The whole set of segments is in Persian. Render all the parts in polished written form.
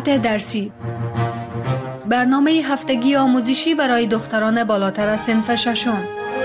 روایت درسی، برنامه هفتگی آموزشی برای دختران بالاتر از صنف ششم.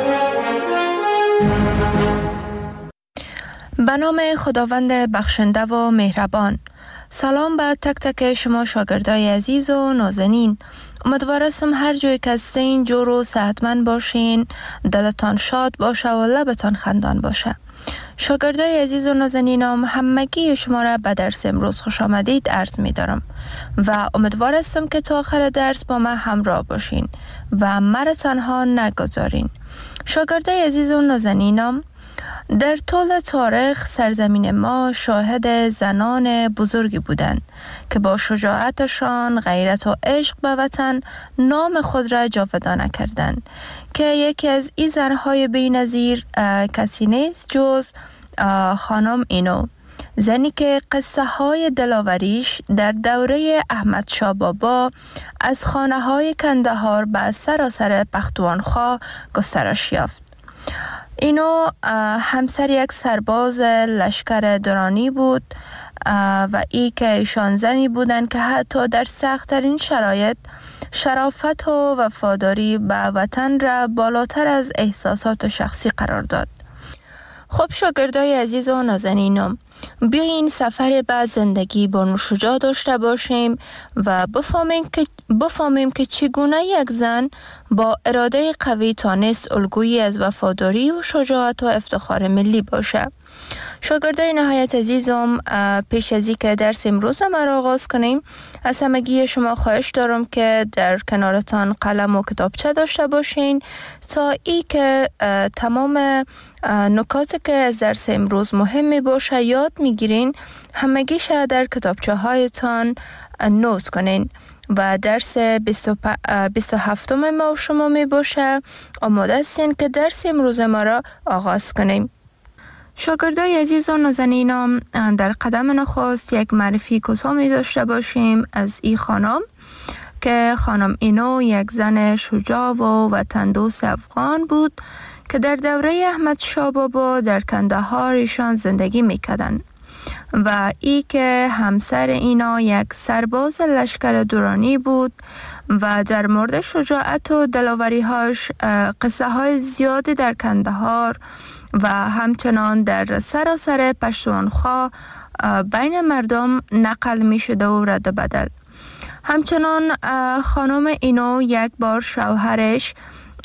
به نام خداوند بخشنده و مهربان. سلام به تک تک شما شاگردای عزیز و نازنین. امیدوارم هر جایی که هستین جور و صحتمند باشین، دلتان شاد باشه و لبتان خندان باشه. شاگردای عزیز و نازنینم، همگی شما را به درس امروز خوش آمدید عرض می دارم و امیدوارم که تا آخر درس با من همراه باشین و مرا تنها نگذارین. شاگردای عزیز و نازنینم، در طول تاریخ سرزمین ما شاهد زنان بزرگی بودند که با شجاعتشان، غیرت و عشق به وطن نام خود را جاودانه کردند که یکی از این زنهای بی‌نظیر کسی نیست جز خانم اینو، زنی که قصه های دلاوریش در دوره احمد شاه بابا از خانه های کندهار به سراسر پختونخوا گسترش یافت. اینو همسر یک سرباز لشکر درانی بود و ای که ایشان زنی بودند که حتی در سخت‌ترین شرایط شرافت و وفاداری به وطن را بالاتر از احساسات شخصی قرار داد. خب شاگردای عزیز و نازنینم، بیاین سفر به زندگی با شجاع داشته باشیم و بفهمیم که چگونه یک زن با اراده قوی تانست الگویی از وفاداری و شجاعت و افتخار ملی باشه. شاگردای نهایت عزیزم، پیش از اینکه درس امروز را آغاز کنیم، از همگی شما خواهش دارم که در کنارتان قلم و کتابچه داشته باشین تا ای که تمام نکاتی که از درس امروز مهم می باشه یاد میگیرین، همگیش در کتابچه هایتان نوت کنین و درس 27 ما شما می باشه. آماده هستین که درس امروز ما را آغاز کنیم. شاگردای عزیز و نازنینم، در قدم نخست یک معرفی کوتاه می داشته باشیم از این خانم که خانم اینو یک زن شجاع و وطن دوست افغان بود که در دوره احمد شاه بابا در کندهار ایشان زندگی میکردن و ای که همسر اینا یک سرباز لشکر درانی بود و در مورد شجاعت و دلاوری‌هاش قصه های زیادی در کندهار و همچنان در سراسر پختونخوا بین مردم نقل می شده و رد و بدل. همچنان خانم اینو یک بار شوهرش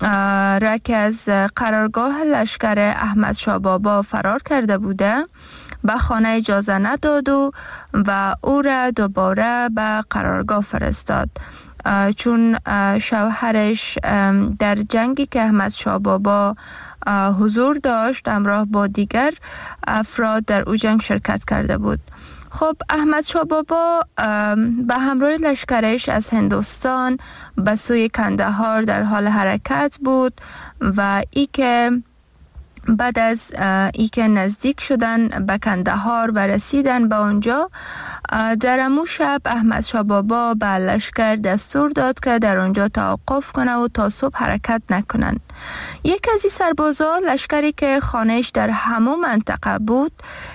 را که از قرارگاه لشکر احمد شاه بابا فرار کرده بوده به خانه اجازه نداد و او را دوباره به قرارگاه فرستاد، چون شوهرش در جنگی که احمد شاه بابا حضور داشت همراه با دیگر افراد در او جنگ شرکت کرده بود. خب احمد شاه بابا به همراه لشکرش از هندوستان به سوی کندهار در حال حرکت بود و ای که بعد از ای که نزدیک شدن به کندهار و رسیدن به اونجا، در امو شب احمد شاه بابا به لشکر دستور داد که در اونجا توقف کنه و تا صبح حرکت نکنن. یک از این سربازا، لشکری که خانهش در همون منطقه بود،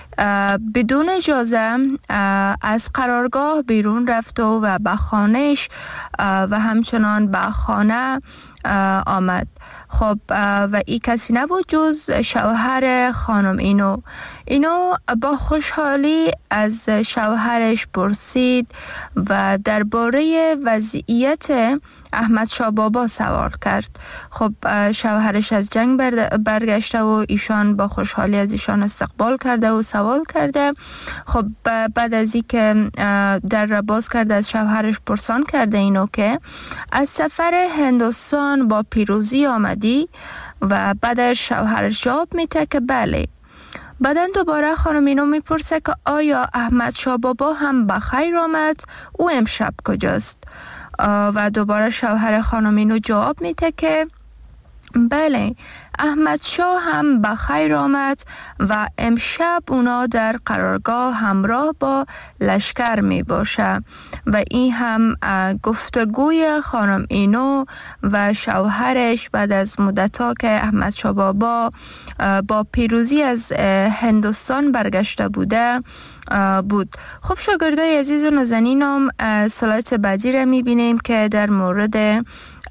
بدون اجازه از قرارگاه بیرون رفت و به خانهش و همچنان به خانه آمد. خب و این کسی نبود جز شوهر خانم اینو با خوشحالی از شوهرش پرسید و درباره وضعیت احمد شاه بابا سوال کرد. خب شوهرش از جنگ برگشته و ایشان با خوشحالی از ایشان استقبال کرده و سوال کرده. خب بعد از اینکه در را باز کرده از شوهرش پرسان کرده اینو که از سفر هندوستان با پیروزی آمدی و بعدش شوهرش جواب میده که بله. بعدن دوباره خانم اینو میپرسه که آیا احمد شاه بابا هم بخیر آمد؟ او امشب کجاست؟ و دوباره شوهر خانم اینو جواب میده که بله، احمد شاه هم به خیر آمد و امشب اونا در قرارگاه همراه با لشکر می باشه و این هم گفتگوی خانم اینو و شوهرش بعد از مدت‌ها که احمد شاه بابا با پیروزی از هندوستان برگشته بوده بود. خب شاگردای عزیز و نازنینم، سلایت بعدی را می بینیم که در مورد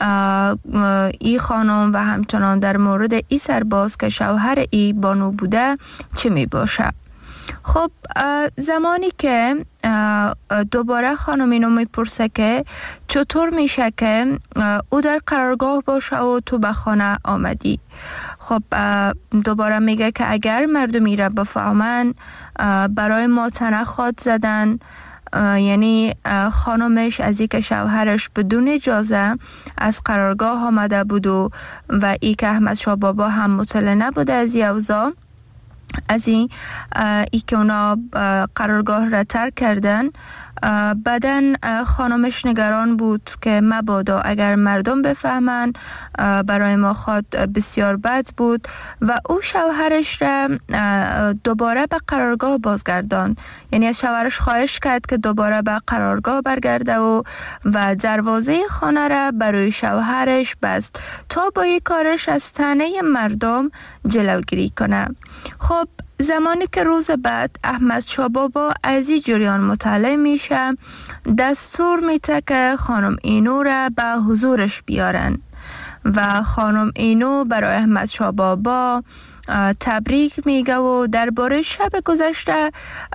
ای خانم و همچنان در مورد ای سرباز که شوهر ای بانو بوده چه می باشه. خب زمانی که دوباره خانم اینو میپرسه که چطور میشه که او در قرارگاه باشه و تو به خانه آمدی. خب دوباره میگه که اگر مردمی را بفهمن برای ما تنخواد زدن، یعنی خانمش از این که شوهرش بدون اجازه از قرارگاه آمده بود و ای که احمد شاه بابا هم مطلع نبوده از این اوضاع، از این که اونا قرارگاه را ترک کردن. بعدن خانمش نگران بود که مبادا اگر مردم بفهمن برای ما خود بسیار بد بود و او شوهرش را دوباره به قرارگاه بازگردان، یعنی از شوهرش خواهش کرد که دوباره به قرارگاه برگرده و دروازه خانه را برای شوهرش بست تا با این کارش از طعنه مردم جلوگیری کنه. خب زمانی که روز بعد احمد شاه بابا از این جریان مطلع میشه، دستور میده که خانم اینو را به حضورش بیارن و خانم اینو برای احمد شاه بابا تبریک میگه و درباره شب گذشته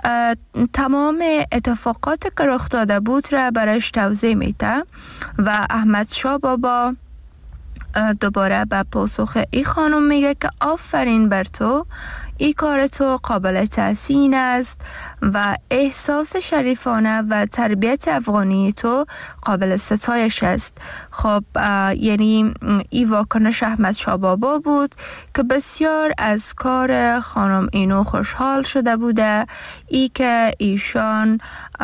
تمام اتفاقات که رخ داده بود را برایش توضیح میده و احمد شاه بابا دوباره به پاسخ ای خانم میگه که آفرین بر تو، ای کار تو قابل تحسین است و احساس شریفانه و تربیت افغانی تو قابل ستایش است. خب یعنی ای واکنش احمد شاه بابا بود که بسیار از کار خانم اینو خوشحال شده بوده، ای که ایشان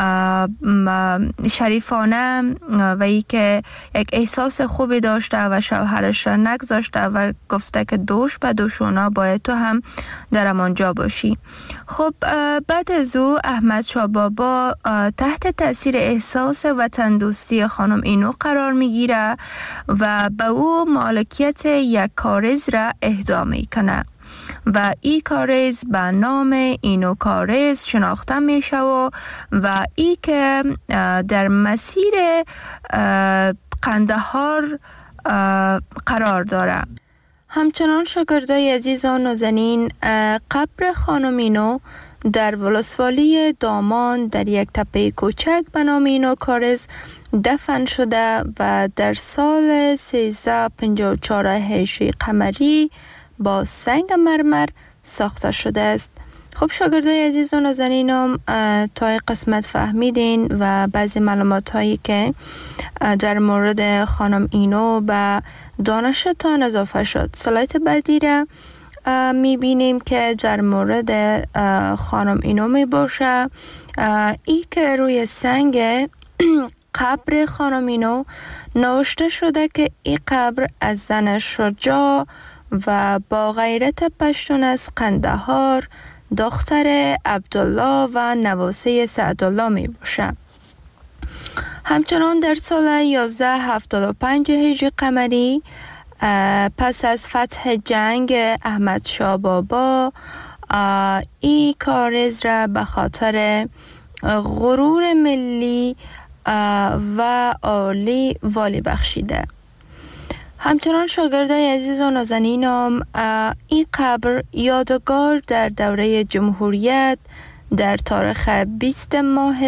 شریفانه و ای که یک احساس خوبی داشته و شوهرش را نگذاشته و گفته که دوش به دوشونا باید تو هم در همانجا باشی. خب بعد از او احمد شاه بابا تحت تاثیر احساس وطن دوستی خانم اینو قرار میگیره و به او مالکیت یک کارز را اهدا میکنه و این کارز به نام اینو کارز شناخته میشه و ای که در مسیر قندهار قرار داره. همچنان شاگردای عزیز و نازنین، قبر خانم اینو در ولسوالی دامان در یک تپه کوچک به نام اینو کارز دفن شده و در سال 1354 هجری قمری با سنگ مرمر ساخته شده است. خب شاگردای عزیز و نازنینم، تا قسمت فهمیدین و بعضی معلومات هایی که در مورد خانم اینو به دانشتان اضافه شد. سلایت بعدی را میبینیم که در مورد خانم اینو میباشه، ای که روی سنگ قبر خانم اینو نوشته شده که این قبر از زن شجاع و با غیرت پشتون از قندهار، دختر عبدالله و نواسه سعدالله می باشه. همچنان در سال 1175 هجری قمری پس از فتح جنگ احمد شاه بابا این کارز را به خاطر غرور ملی و عالی والی بخشیده. همچنان شاگردای عزیز و نازنینم، این قبر یادگار در دوره جمهوریت در تاریخ 20 ماه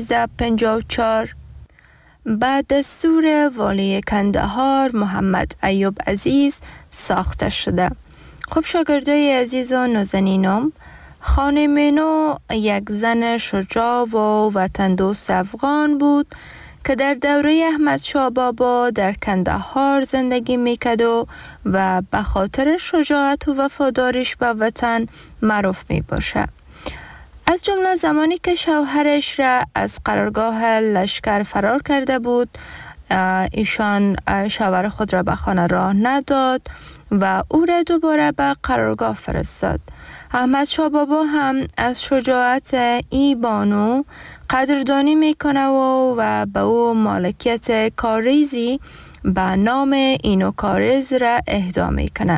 1354 بعد دستور والی کندهار محمد ایوب عزیز ساخته شده. خب شاگردای عزیز و نازنینم، خانم اینو یک زن شجاع و وطن دوست افغان بود که در دوره احمد شاه بابا در کندهار زندگی میکرد و به خاطر شجاعت و وفاداریش به وطن معروف می باشه. از جمله زمانی که شوهرش را از قرارگاه لشکر فرار کرده بود، ایشان شوهر خود را به خانه راه نداد و او را دوباره به قرارگاه فرستاد. احمد شاه بابا هم از شجاعت ای بانو قدردانی میکنه و به او مالکیت کاریزی به نام اینو کاریز را اهدا میکنه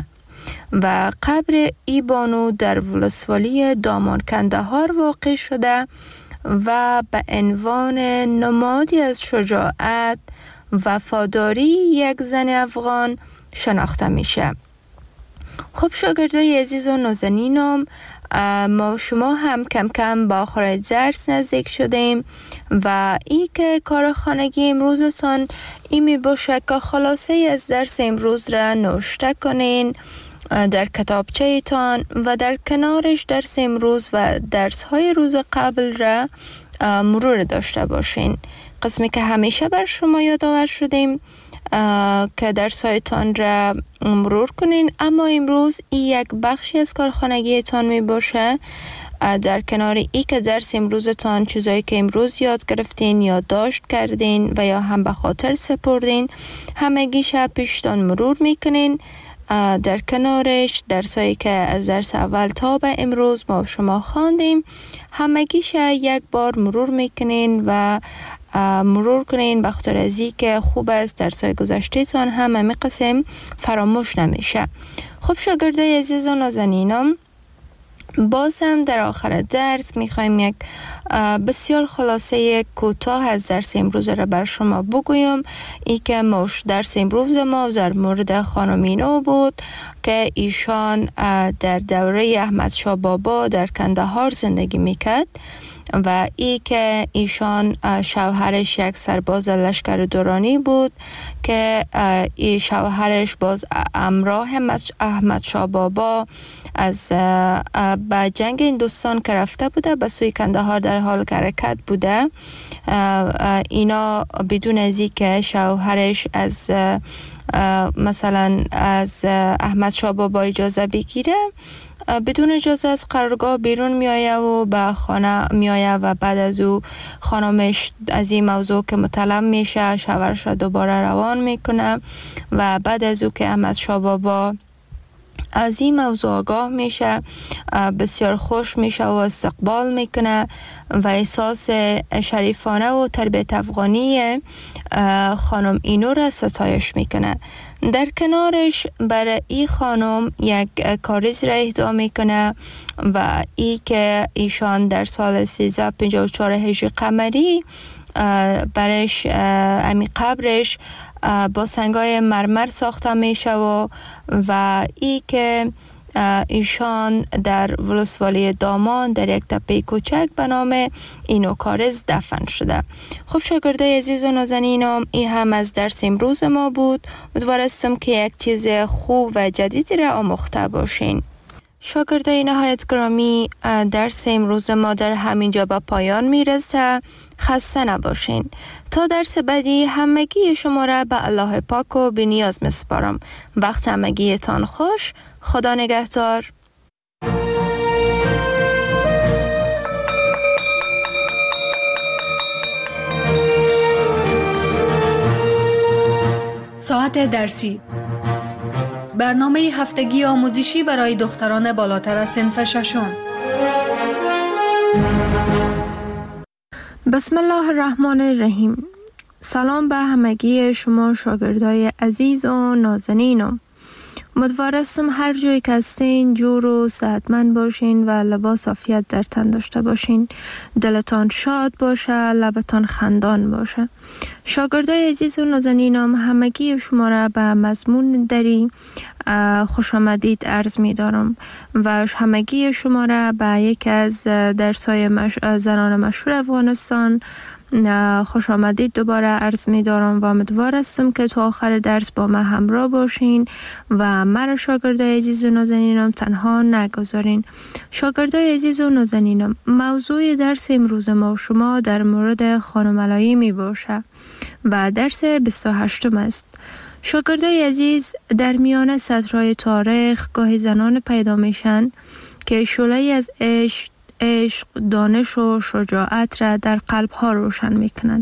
و قبر ای بانو در ولسوالی دامان کندهار واقع شده و به عنوان نمادی از شجاعت وفاداری یک زن افغان شناخته میشه. خب شاگردای عزیز و نازنینم، ما شما هم کم کم با آخر درس نزدیک شدیم و ای که کار خانگی امروزتان ای می باشه که خلاصه از درس امروز را نوشته کنین در کتابچه ایتان و در کنارش درس امروز و درس های روز قبل را مرور داشته باشین. قسمی که همیشه بر شما یادآور شدیم که درس هایتان را مرور کنین، اما امروز این یک بخشی از کارخانگیتان می باشه. در کنار ای که درس امروزتان چیزایی که امروز یاد گرفتین یادداشت کردین و یا هم به خاطر سپردین همگیش پیشتان مرور میکنین. در کنارش درسایی که از درس اول تا به امروز ما شما خواندیم همگیش یک بار مرور میکنین و مرور کنین به خاطر ازی که خوب است درسای گذشته تان هم همه قسم فراموش نمیشه. خب شاگردای عزیز و نازنینم، باز هم در آخر درس میخوایم یک بسیار خلاصه کوتاه از درس امروز را بر شما بگویم. ای که درس امروز ما در مورد خانم اینو بود که ایشان در دوره احمد شاه بابا در کندهار زندگی میکرد و ای که ایشان شوهرش یک سرباز لشکر دورانی بود که ای شوهرش باز همراه احمد شاه بابا از به جنگ هندوستان که رفته بوده به سوی کندهار در حال حرکت بوده. اینا بدون از اینکه شوهرش از مثلا از احمد شاه بابا اجازه بگیره بدون اجازه از قرارگاه بیرون میآید و به خانه میآید و بعد از او خانمش از این موضوع که مطلب میشه شوهرش را دوباره روان میکنه و بعد از او که احمد شاه بابا از این موضوع آگاه میشه بسیار خوش میشه و استقبال میکنه و احساس شریفانه و تربیت افغانی خانم اینو را ستایش میکنه. در کنارش برای این خانم یک کاریز را اهدا میکنه و ای که ایشان در سال 1354 هجری قمری برش امی قبرش با سنگای مرمر ساخته میشه و ای که ایشان در ولسوالی دامان در یک تپه کوچک به نام اینو کاریز دفن شده. خب شاگردای عزیز و نازنینم، این هم از درس امروز ما بود. امیدوارم که یک چیز خوب و جدیدی را آموخته باشین. شاگردای نهایت گرامی، درس امروز ما در همینجا به پایان میرسه. خسته نباشین. تا درس بعدی همگی شما را به الله پاک و بی‌نیاز میسپارم. وقت همگیتان خوش. خدا نگهدار. ساعت درسی، برنامه هفتگی آموزشی برای دختران بالاتر از صنف ششم. بسم الله الرحمن الرحیم. سلام به همگی شما شاگردای عزیز و نازنینم. امیدوارم هر جایی که هستین جور و صحتمند باشین و لباس عافیت در تن داشته باشین. دلتان شاد باشه، لبتان خندان باشه. شاگردای عزیز و نازنینم، همگی شما را به مضمون دری خوش آمدید عرض می دارم و همگی شما را به یک از درس‌های زنان مشهور افغانستان خوش آمدید دوباره عرض می دارم و امیدوارم که تا آخر درس با من همراه باشین و مرا شاگردای عزیز و نازنینم تنها نگذارین. شاگردای عزیز و نازنینم، موضوع درس امروز ما شما در مورد خانم علایی می باشه و درس 28 است. شاگردای عزیز، در میان سطرهای تاریخ گاهی زنان پیدا میشن که شعله‌ای از عشق، دانش و شجاعت را در قلب‌ها روشن میکنن.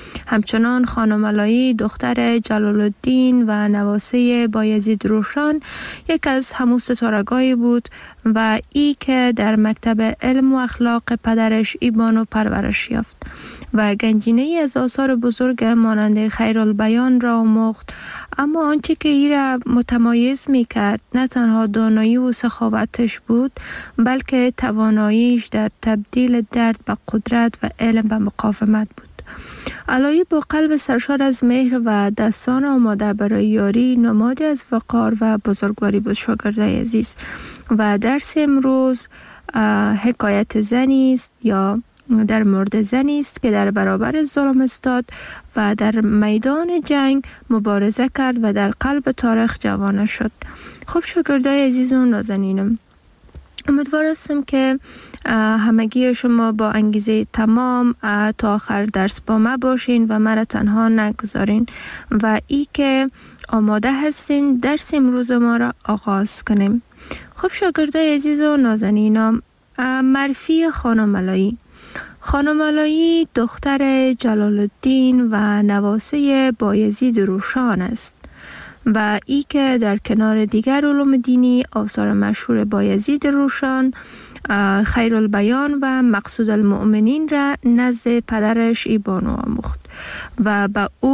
همچنان خانم علایی دختر جلال الدین و نواسه بایزید روشن یک از همون ستارگانی بود و ای که در مکتب علم و اخلاق پدرش ایبانو پرورش یافت و گنجینه از آثار بزرگ مانند خیرالبیان را آموخت. اما آنچه که ای را متمایز می کرد نه تنها دانایی و سخاوتش بود، بلکه تواناییش در تبدیل درد به قدرت و علم به مقاومت بود. علایی با قلب سرشار از مهر و دستان آماده برای یاری نمادی از وقار و بزرگواری بود. شاگردای عزیز، و درس امروز حکایت زنی است یا در مورد زنی است که در برابر ظلم استاد و در میدان جنگ مبارزه کرد و در قلب تاریخ جوانه شد. خب شاگردای عزیز و نازنینم، امیدوار هستم که همگی شما با انگیزه تمام تا آخر درس با ما باشین و مرا تنها نگذارین و ای که آماده هستین درس امروز ما را آغاز کنیم. خب شاگردای عزیز و نازنینم، معرفی خانم علایی. خانم علایی دختر جلال الدین و نواسه بایزید روشن است و ای که در کنار دیگر علوم دینی آثار مشهور بایزید روشن، خیرالبیان و مقصود المؤمنین را نزد پدرش ایبانو آموخت و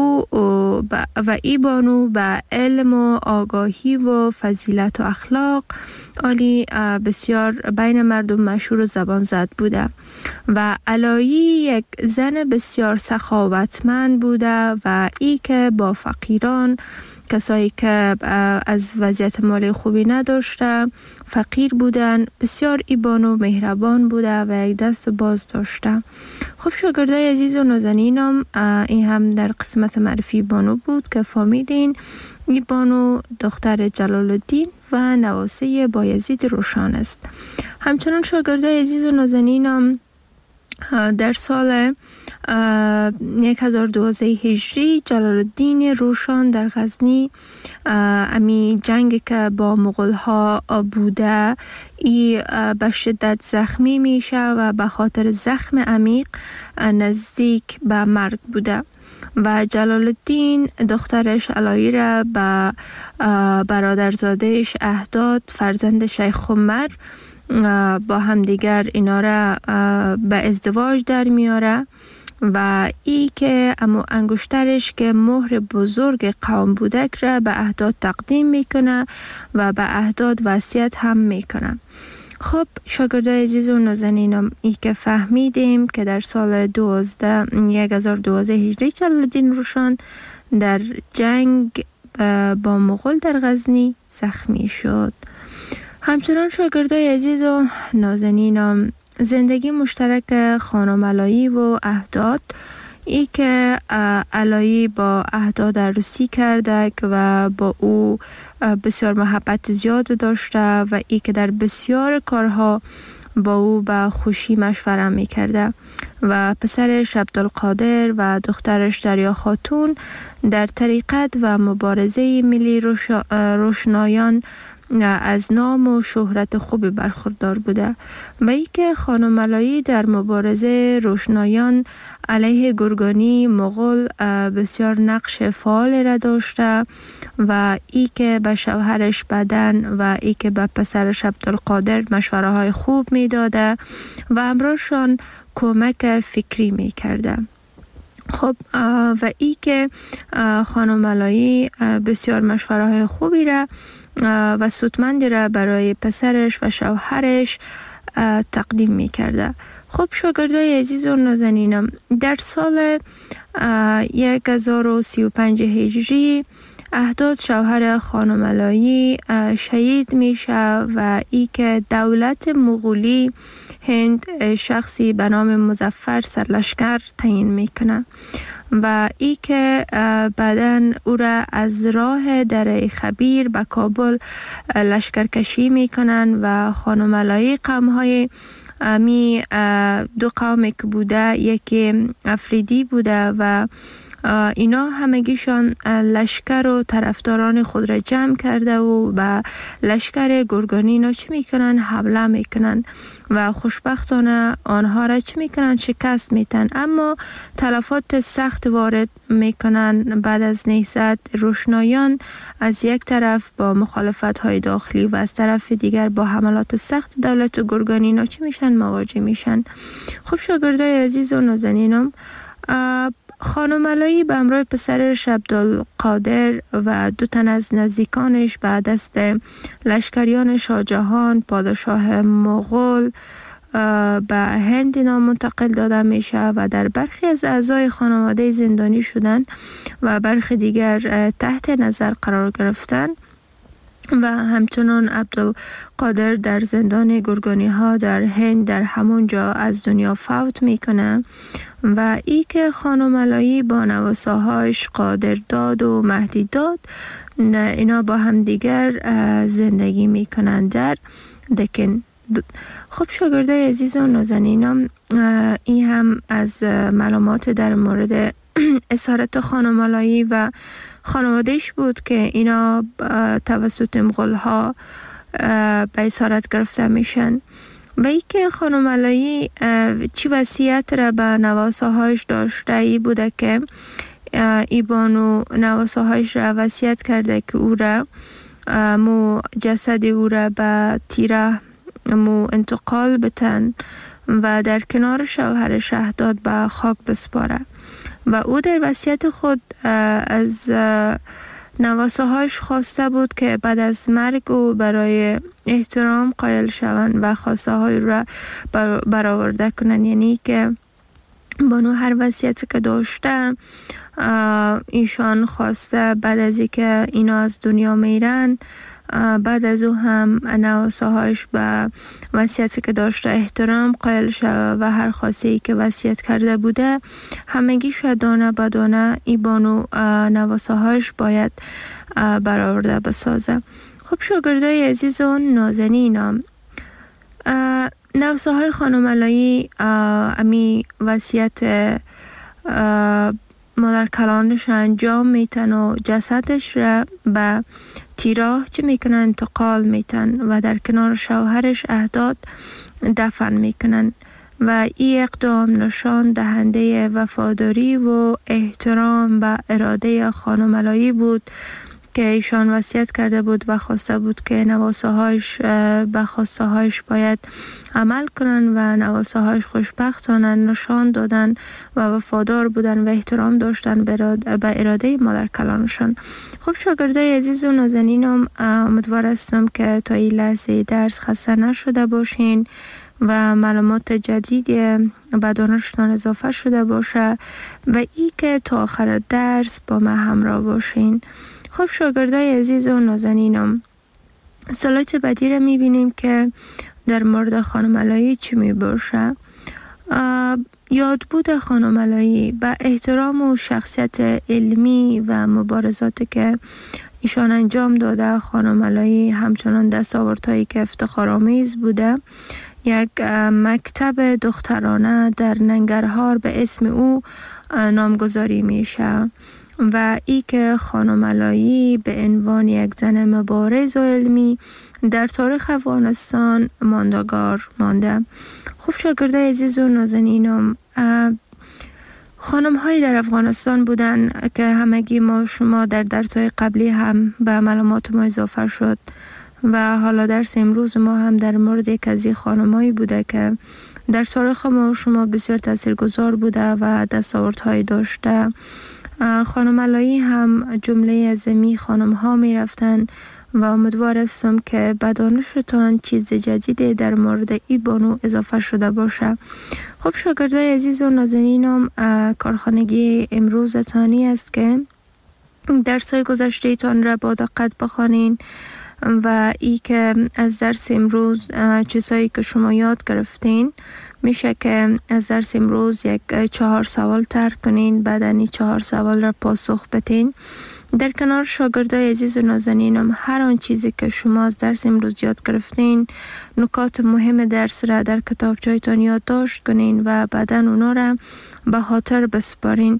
ایبانو به علم و آگاهی و فضیلت و اخلاق عالی بسیار بین مردم مشهور و زبان زد بوده و علایی یک زن بسیار سخاوتمند بوده و ای که با فقیران، کسایی که از وضعیت مالی خوبی نداشته، فقیر بودن، بسیار ایبانو مهربان بوده و یک دست باز داشته. خب شاگردای عزیز و نازنینم، این هم در قسمت معرفی بانو بود که فهمیدین ایبانو دختر جلال الدین و نواسه بایزید روشن است. همچنان شاگردای عزیز و نازنینم، در سال 1012 هجری جلال الدین روشن در غزنی امی جنگ که با مغول ها بوده ای به شدت زخمی میشه و به خاطر زخم عمیق نزدیک به مرگ بوده و جلال الدین دخترش علایی را به برادرزادهش اهداد، فرزند شیخ عمر، با همدیگر اینا را به ازدواج در میاره و ای که امو انگشترش که مهر بزرگ قوم بودک را به اهداد تقدیم میکنه و به اهداد وصیت هم میکنه. خب شاگردای عزیز و نازنینم، ای که فهمیدیم که در سال 1012 هجری جلال الدین روشن در جنگ با مغول در غزنی زخمی شد. همچنان شاگردای عزیز و نازنینم، زندگی مشترک خانم علایی و اهداد، ای که علایی با اهداد عروسی کرده و با او بسیار محبت زیاد داشته و ای که در بسیار کارها با او به خوشی مشوره می کرده و پسرش عبدالقادر و دخترش دریا خاتون در طریقت و مبارزه ملی روشنایان از نام و شهرت خوبی برخوردار بوده و ای که خانم علایی در مبارزه روشنایان علیه گرگانی مغول بسیار نقش فعال را داشته و ای که به شوهرش بدن و ای که به پسرش عبدالقادر مشوره های خوب می داده و همراهشان کمک فکری می کرده. خب و ای که خانم علایی بسیار مشوره های خوبی را و سودمندی را برای پسرش و شوهرش تقدیم می کرده. خب شاگردای عزیز و نازنینم، در سال 1035 هجری اهداد شوهر خانم علایی شهید میشه و ای که دولت مغولی هند شخصی به نام مظفر سرلشکر تعیین میکنه و ای که بعداً او را از راه دره خبیر به کابل لشکرکشی میکنن و خانم علایی قوم‌های دو قومی که بوده، یکی افریدی بوده و اینا همگیشان لشکر و طرفداران خود را جمع کرده و به لشکر گرگانی اینا چی میکنن؟ حمله میکنن و خوشبختانه آنها را چی میکنن؟ شکست میتن، اما تلفات سخت وارد میکنن. بعد از نهضت روشنایان از یک طرف با مخالفت های داخلی و از طرف دیگر با حملات سخت دولت گرگانی اینا چی میشن؟ مواجه میشن. خب شاگردای عزیز و نازنینم، خانم علایی به همراه پسرش عبدالقادر و 2 تن از نزدیکانش به دست لشکریان شاهجهان پادشاه مغول به هند منتقل داده میشه و در برخی از اعضای خانواده زندانی شدن و برخی دیگر تحت نظر قرار گرفتن و همچنان عبدالقادر در زندان گرگانی ها در هند در همون جا از دنیا فوت میکنه و ای که خانم علایی با نواساهاش قادرداد و مهدیداد اینا با هم دیگر زندگی میکنن در دکن. خب شاگردای عزیز و نازنینم، این هم از معلومات در مورد اسارت خانم علایی و خانوادهش بود که اینا توسط مغول ها به اسارت گرفته میشن و ای که خانم علایی چی وصیت را به نواساهاش داشته ای بوده که ای بانو نواساهاش را وصیت کرده که او را جسد او را به تیره انتقال بتن و در کنار شوهر شهداد به خاک بسپاره و او در وصیت خود از نواساهاش خواسته بود که بعد از مرگ او برای احترام قائل شوند و خواسته های را برآورده کنند، یعنی که بانو هر وصیتی که داشته ایشان خواسته بعد از اینکه اینا از دنیا میرن بعد از او هم نواساهاش به وصیتی که داشته احترام قائل شد و هر خواسته‌ای که وصیت کرده بوده همگیش دانه به دانه ای بانو نواساهاش باید برآورده بسازه. خب شاگردای عزیز و نازنینم، نواساهای خانم علایی امی وصیت مادر کلانش انجام میتن و جسدش را به تیراه چه میکنن؟ انتقال میتن و در کنار شوهرش اهداد دفن میکنن و این اقدام نشان دهنده وفاداری و احترام به اراده خانم علایی بود که ایشان وصیت کرده بود و خواسته بود که نواساهاش به خواستهاش باید عمل کنن و نواساهاش خوشبختانه نشان دادن و وفادار بودن و احترام داشتن به اراده مادر کلانشان. خب شاگردای عزیز و نازنینم، امیدوار هستم که تا این لحظه درس خسته نشده باشین و معلومات جدیدی به دانشتان اضافه شده باشه و ای که تا آخر درس با من همراه باشین. خب شاگردای عزیز و نازنینم، سلایت بعدی را میبینیم که در مورد خانم علایی چی میباشه. یادبود خانم علایی به احترام و شخصیت علمی و مبارزاتی که ایشان انجام داده، خانم علایی همچنان دستاوردهایی که افتخارآمیز بوده. یک مکتب دخترانه در ننگرهار به اسم او نامگذاری میشه و ای که خانم علایی به عنوان یک زن مبارز و علمی در تاریخ افغانستان ماندگار مانده. خب شاگردای عزیز و نازنینم، خانم هایی در افغانستان بودن که همگی ما شما در درس‌های قبلی هم به معلومات ما اضافه شد و حالا درس امروز ما هم در مورد یک از این خانم هایی بوده که در تاریخ ما شما بسیار تاثیرگذار بوده و دستاوردهایی داشته. خانم علایی هم جمله از می خانم ها می رفتن و امیدوار هستم که به دانشتان چیز جدیدی در مورد ای بانو اضافه شده باشه. خب شاگردای عزیز و نازنینم، کارخانگی امروزتانی است که درس‌های گذشته تان را با دقت بخوانین و ای که از درس امروز چیزهایی که شما یاد گرفتین میشه که از درس امروز یک 4 سوال طرح کنین، بعد این 4 سوال را پاسخ بدین. در کنار شاگردای عزیز و نازنینم، هر آن چیزی که شما از درس امروز یاد گرفتین، نکات مهم درس را در کتابچه‌تان یادداشت کنین و بعداً اونا را به خاطر بسپارین. خب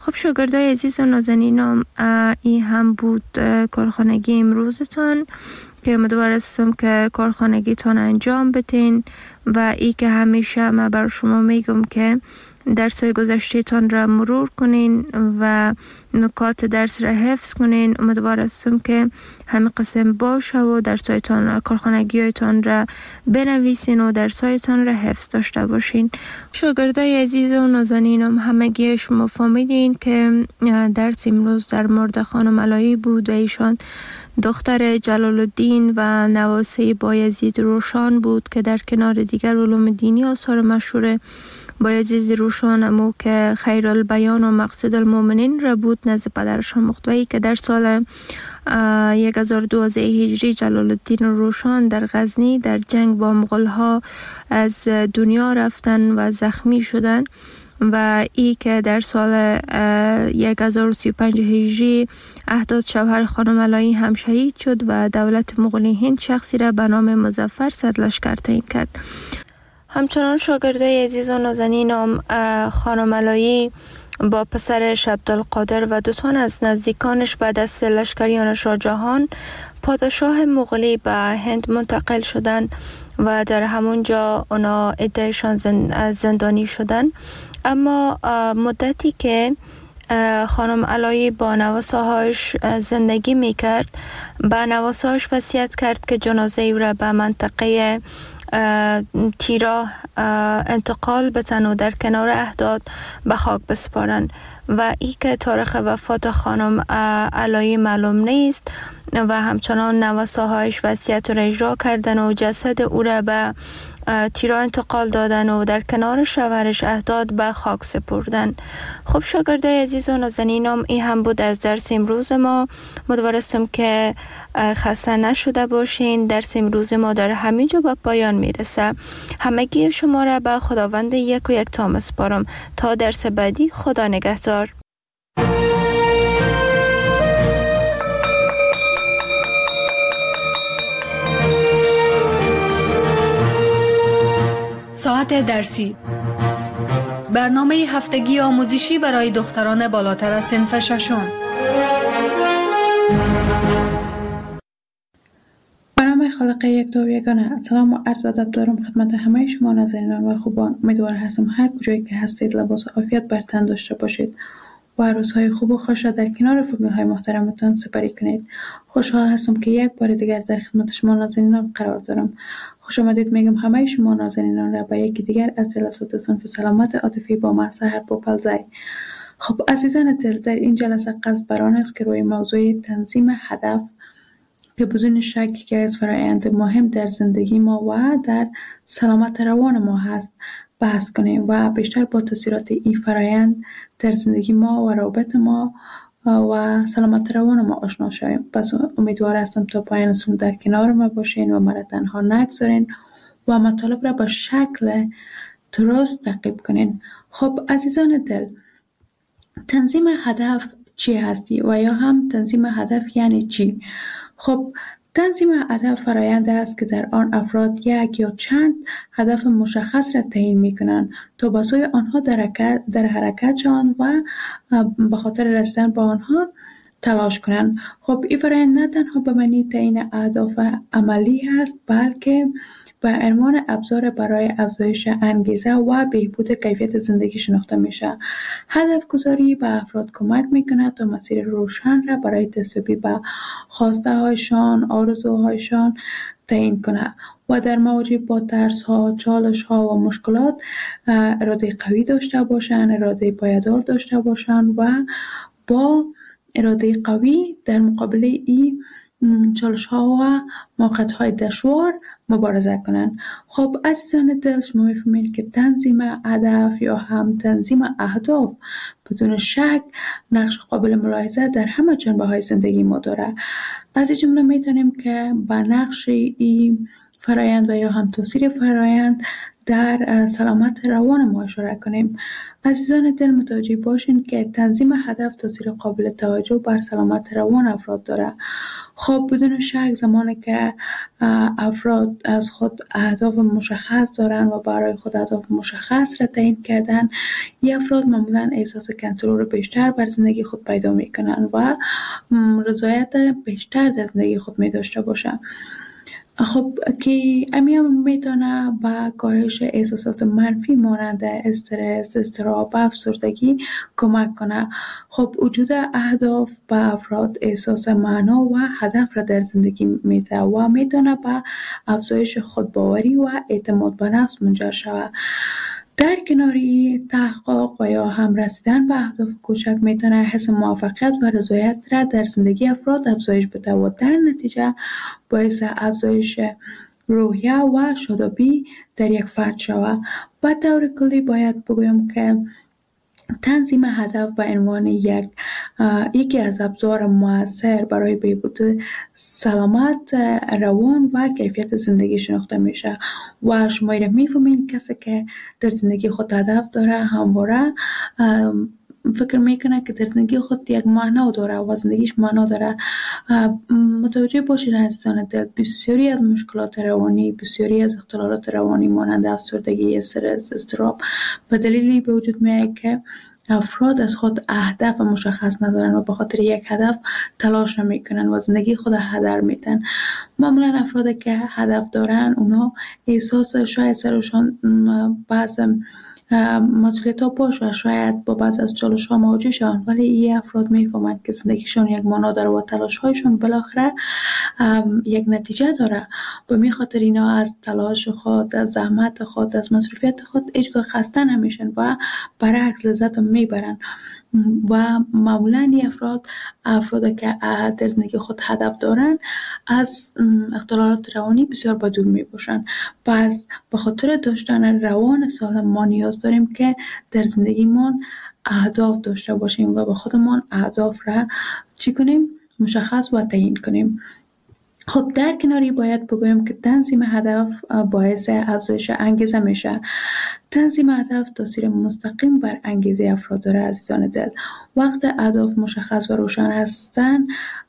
خب شاگردای عزیز و نازنینم، این هم بود کارخانگی امروزتان که امیدوارم که کارخانگیتان انجام بدین و ای که همیشه من بر شما میگم که درس‌های گذشته‌تان را مرور کنین و نکات درس را حفظ کنین. امیدوارم که همه قسم باشه و درس‌هایتان کارخانگی‌هایتان را بنویسین و درس‌هایتان را حفظ داشته باشین. شاگردای عزیز و نازنینم، همگی شما فهمیدین که درس امروز در مورد خانم علایی بود و ایشان دختر جلال الدین و نواسه بایزید روشان بود که در کنار دیگر علوم دینی آثار مشهور بایزید روشان امو که خیر البیان و مقصد المؤمنین را بود نزد پدرشان مختوی که در سال 1012 هجری جلال الدین روشان در غزنی در جنگ با مغول‌ها از دنیا رفتن و زخمی شدن و ای که در سال 1035 هجری احداد شوهر خانم علایی هم شهید شد و دولت مغولی هند شخصی را به نام مظفر سرلشکر تعیین کرد. همچنان شاگردای عزیز و نازنینم، خانم علایی با پسرش عبدالقادر و دو تن از نزدیکانش بعد از لشکریان شاهجهان پادشاه مغولی به هند منتقل شدند و در همونجا اونا عدهشان زندانی شدن. اما مدتی که خانم علایی با نواسه‌هاش زندگی میکرد، با نواسه‌هاش وصیت کرد که جنازه او را به منطقه تیرا انتقال بدن و در کنار احداد به خاک بسپارند و ای که تاریخ وفات خانم علایی معلوم نیست و همچنان نواسه‌هایش وصیت را اجرا کردن و جسد او را به تیرا انتقال دادن و در کنار شوهرش احداد به خاک سپردن. خب شاگردای عزیز و نازنینم، این هم بود از درس امروز ما. امیدوارم که خسته نشده باشین. درس امروز ما در همینجا به پایان میرسه. همگی شما را به خداوند یک و یک تا میسپارم تا درس بعدی. خدا نگهدار. ساعت درسی، برنامه هفتگی آموزشی برای دختران بالاتر از صنف ششم. به نام خالق یک و یگانه. سلام و عرض ادب دارم خدمت همه شما نازنینان و خوبان. امیدوار هستم هر کجایی که هستید لباس عافیت بر تن داشته باشید و روزهای خوب و خوش را در کنار فامیل های محترمتان سپری کنید. خوشحال هستم که یک بار دیگر در خدمت شما نازنینان قرار دارم. خوش آمدید میگم همه شما نازنینان را به یکی دیگر از جلسات صنف سلامت عاطفی با من سحر پوپلزی. خب عزیزان دل، در این جلسه قصد بر آن است که روی موضوع تنظیم هدف که بدون شک یکی از فرآیند مهم در زندگی ما و در سلامت روان ما هست بحث کنیم و بیشتر با تاثیرات این فرآیند در زندگی ما و روابط ما و سلامت روان ما آشنا شویم. پس امیدوار هستم تا پایان سخن در کنار ما باشین و مرا تنها نگذارین و مطالب را با شکل درست تعقیب کنین. خب عزیزان دل، تنظیم هدف چی هستی و یا هم تنظیم هدف یعنی چی؟ خب تنظیم هدف فرآیند است که در آن افراد یک یا چند هدف مشخص را تعیین می‌کنند تا به سوی آنها در حرکت شوند و به خاطر رسیدن به آنها تلاش کنند. خب این فرآیند نه تنها به معنی تعیین اهداف عملی است، بلکه به عنوان ابزار برای افزایش انگیزه و بهبود کیفیت زندگی شناخته میشه. هدف گذاری به افراد کمک میکنه تا مسیر روشن را برای دستیابی به خواسته هایشان، آرزوهایشان تعیین کنه و در مواجهه با ترس ها، چالش ها و مشکلات اراده قوی داشته باشند، اراده پایدار داشته باشند و با اراده قوی در مقابل این چالش ها و موقعیت های دشوار مبارزه کنند. خب عزیزان دل، شما میفهمید که تنظیم هدف یا هم تنظیم اهداف بدون شک نقش قابل ملاحظه در همه جنبه های زندگی ما داره. از این جمله میتونیم که با نقش این فرایند و یا هم تاثیر فرایند در سلامت روان ما اشاره کنیم. عزیزان دل متوجه باشین که تنظیم هدف تاثیر قابل توجه بر سلامت روان افراد داره. خب بدون شک زمانی که افراد از خود اهداف مشخص دارن و برای خود اهداف مشخص را تعیین کردن، این افراد معمولا احساس کنترل بیشتر بر زندگی خود پیدا میکنن و رضایت بیشتر در زندگی خود می داشته باشن. خب که امیان میتونه به کاهش احساسات منفی مانند استرس، اضطراب و افسردگی کمک کنه. خب وجود اهداف به افراد احساس معنا و هدف را در زندگی میده و میتونه به افزایش خودباوری و اعتماد به نفس منجر شود. در کناری تحقق و یا هم رسیدن به اهداف کوچک میتونه حس موفقیت و رضایت را در زندگی افراد افزایش بده و در نتیجه باعث افزایش روحیه و شادابی در یک فرد شود. به طور کلی باید بگویم که تنظیم هدف به عنوان یکی از ابزار مؤثر برای بهبود سلامت روان و کیفیت زندگی شناخته میشه و شما میفهمین کسی که در زندگی خود هدف داره همواره فکر میکنه که در زندگی خود یک معنا داره و زندگیش معنا داره. متوجه باشید عزیزان دل، بسیاری از مشکلات روانی، بسیاری از اختلالات روانی مانند افسردگی، استرس، اضطراب به دلیلی به وجود میاد که افراد از خود اهداف مشخص ندارن و به خاطر یک هدف تلاش نمیکنن و زندگی خود هدر میدن. معمولا افرادی که هدف دارن اونا احساس شاید سرشان بعض مسئولیت ها باشه، شاید با بعض از چالش ها مواجه شدن، ولی این افراد میفهمند که زندگیشون یک معنا داره و تلاش هایشون بالاخره یک نتیجه داره و می خاطر اینا از تلاش خود، از زحمت خود، از مصروفیت خود هیچگاه خسته نمیشن و برعکس لذت میبرن. و معمولا این افراد که در زندگی خود هدف دارن از اختلالات روانی بسیار به دور می باشن. پس به خاطر داشتن روان سالم ما نیاز داریم که در زندگیمون اهداف داشته باشیم و به خودمون اهداف را چی کنیم؟ مشخص و تعیین کنیم. خب در کناری باید بگویم که تنظیم هدف باعث افزایش انگیزه میشه. تنظیم هدف تاثیر مستقیم بر انگیزه افراد داره عزیزان دل. وقت اهداف مشخص و روشن هستن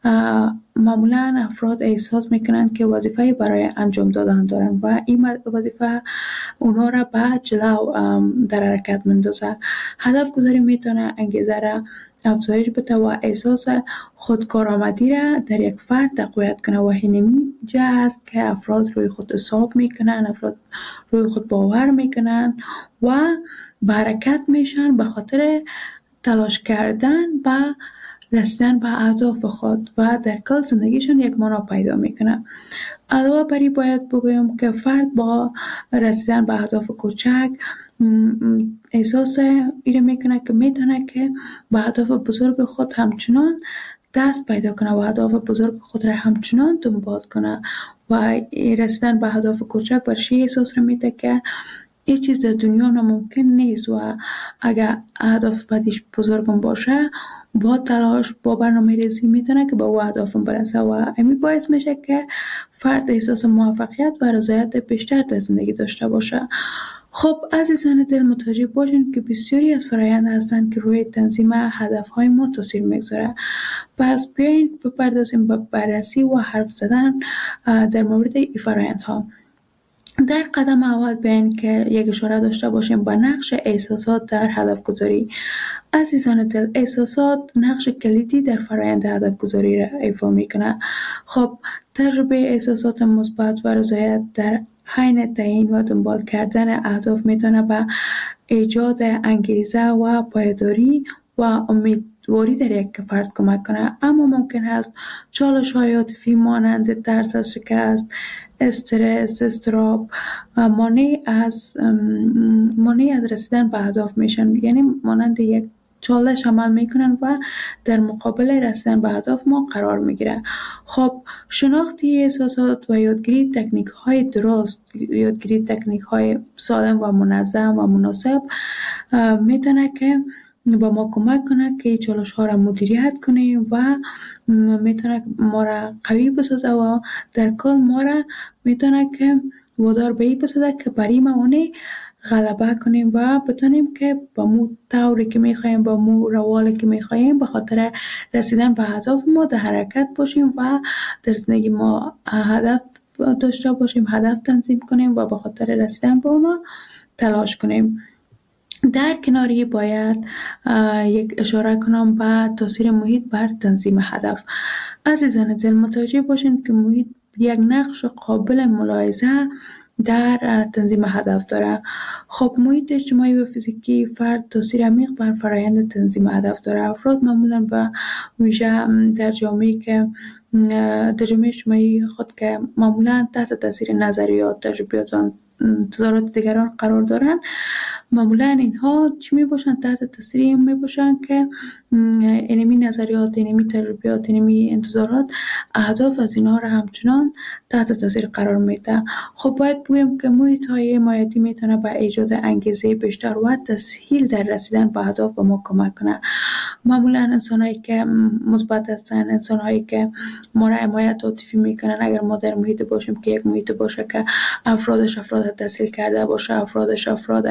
معمولا افراد احساس میکنن که وظیفه برای انجام دادن دارن و این وظیفه اونها را به جلو در حرکت مندازه. هدف گذاری میتونه انگیزه را افزایش بده و احساس خودکارآمدی را در یک فرد تقویت کنه و اینمی جا است که افراد روی خود حساب میکنن، افراد روی خود باور میکنن و به حرکت میشن به خاطر تلاش کردن به رسیدن به اهداف خود و در کل زندگیشون یک معنا پیدا میکنه. علاوه بر این باید بگویم که فرد با رسیدن به اهداف کوچک احساس ایره میکنه که میتونه که به اهداف بزرگ خود همچنان دست پیدا کنه و اهداف بزرگ خود را همچنان دنبال کنه و رسیدن به اهداف کوچک برشی احساس را میده که هیچ چیز در دنیا ناممکن نیست و اگر اهداف بعدش بزرگم باشه با تلاش با برنامه ریزی میتونه که به او اهدافم برسه و همین باعث میشه که فرد احساس موفقیت و رضایت بیشتر در زندگی داشته باشه. خب عزیزان دل متوجه باشین که بسیاری از فرآیند هستند که روی تنظیم هدفهای ما تاثیر میگذاره. پس بیاین بپردازیم به بررسی و حرف زدن در مورد این فرآیندها. در قدم اول بیاین که یک اشاره داشته باشیم به نقش احساسات در هدف گذاری. عزیزان دل، احساسات نقش کلیدی در فرآیند هدف گذاری را ایفا میکنه. خب تجربه احساسات مثبت و رضایت در حین تعیین و دنبال کردن اهداف میتونه به ایجاد انگیزه و پایداری و امیدواری در یک فرد کمک کنه، اما ممکن است چالش‌های عاطفی مانند ترس از شکست، استرس، اضطراب مانع از رسیدن به اهداف میشن، یعنی مانند یک چالش عمل میکنن و در مقابل رسیدن به اهداف ما قرار میگیره. خب شناختی احساسات و یادگیری تکنیک های درست، یادگیری تکنیک های سالم و منظم و مناسب میتونه که با ما کمک کنه که چالش ها را مدیریت کنیم و میتونه ما را قوی بسازه و در کل ما را میتونه که وادار به این بسازد که برای موانع غلبه کنیم و بتونیم که با مو طوری که میخوایم، با مو روالی که میخوایم به خاطر رسیدن به هدف ما در حرکت باشیم و در زندگی ما هدف داشته باشیم، هدف تنظیم کنیم و به خاطر رسیدن به اونا تلاش کنیم. در کناری باید یک اشاره کنم به تاثیر محیط بر تنظیم هدف. عزیزان دل متوجه باشین که محیط یک نقش قابل ملاحظه در تنظیم هدف داره. خب محیط اجتماعی و فیزیکی فرد تاثیر عمیق بر فرایند تنظیم هدف داره. افراد معمولا به ویژه در جامعه اجتماعی خود که معمولا تحت تاثیر نظریات، تجربیات و انتظارات دیگران قرار دارن، معمولا اینها چی می باشن؟ تحت تاثیر این می باشن که اینمی نظریات، اینمی تجربیات، اینمی انتظارات اهداف از اینها را همچنان تحت تاثیر قرار میده. خب باید بگویم که محیط های حمایتی میتونه به ایجاد انگیزه بیشتر و تسهیل در رسیدن به اهداف به ما کمک کنه. معمولا انسان‌هایی که مثبت هستن، انسان‌هایی که ما را حمایت عاطفی میکنن، اگر ما در محیط باشیم که یک محیط باشه که افرادش افراد تسهیل کرده باشه، افرادش افراد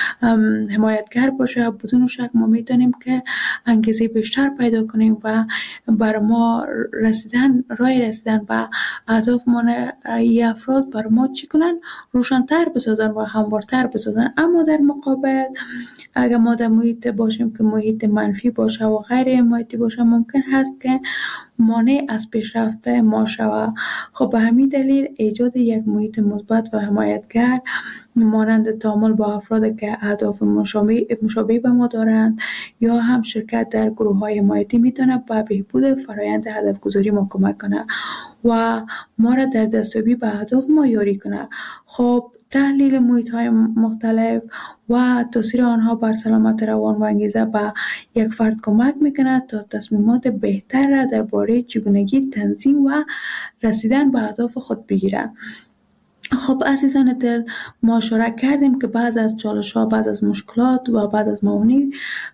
حمایتگر باشه، بدون شک ما میتونیم که انگیزه بیشتر پیدا کنیم و بر ما راه رسیدن به اهداف ما ای افراد بر ما چی کنن؟ روشن‌تر بسازن و هموارتر بسازن. اما در مقابل اگر ما در محیط باشیم که محیط منفی باشه و غیر حمایتی باشه، ممکن هست که مانع از پیشرفت ما شود. خب به همین دلیل ایجاد یک محیط مثبت و حمایتگر مانند تعامل با افراد که اهداف مشابه به ما دارند یا هم شرکت در گروه‌های حمایتی میتونه به بهبود فرآیند هدف گذاری ما کمک کنه و ما را در دستیابی به اهداف ما یاری کنه. خب تحلیل محیط‌های مختلف و تاثیر آنها بر سلامت روان و انگیزه به یک فرد کمک میکنه تا تصمیمات بهتر را درباره چگونگی تنظیم و رسیدن به اهداف خود بگیره. خب عزیزان دل، ما اشاره کردیم که بعد از چالش‌ها، بعد از مشکلات و بعد از موانع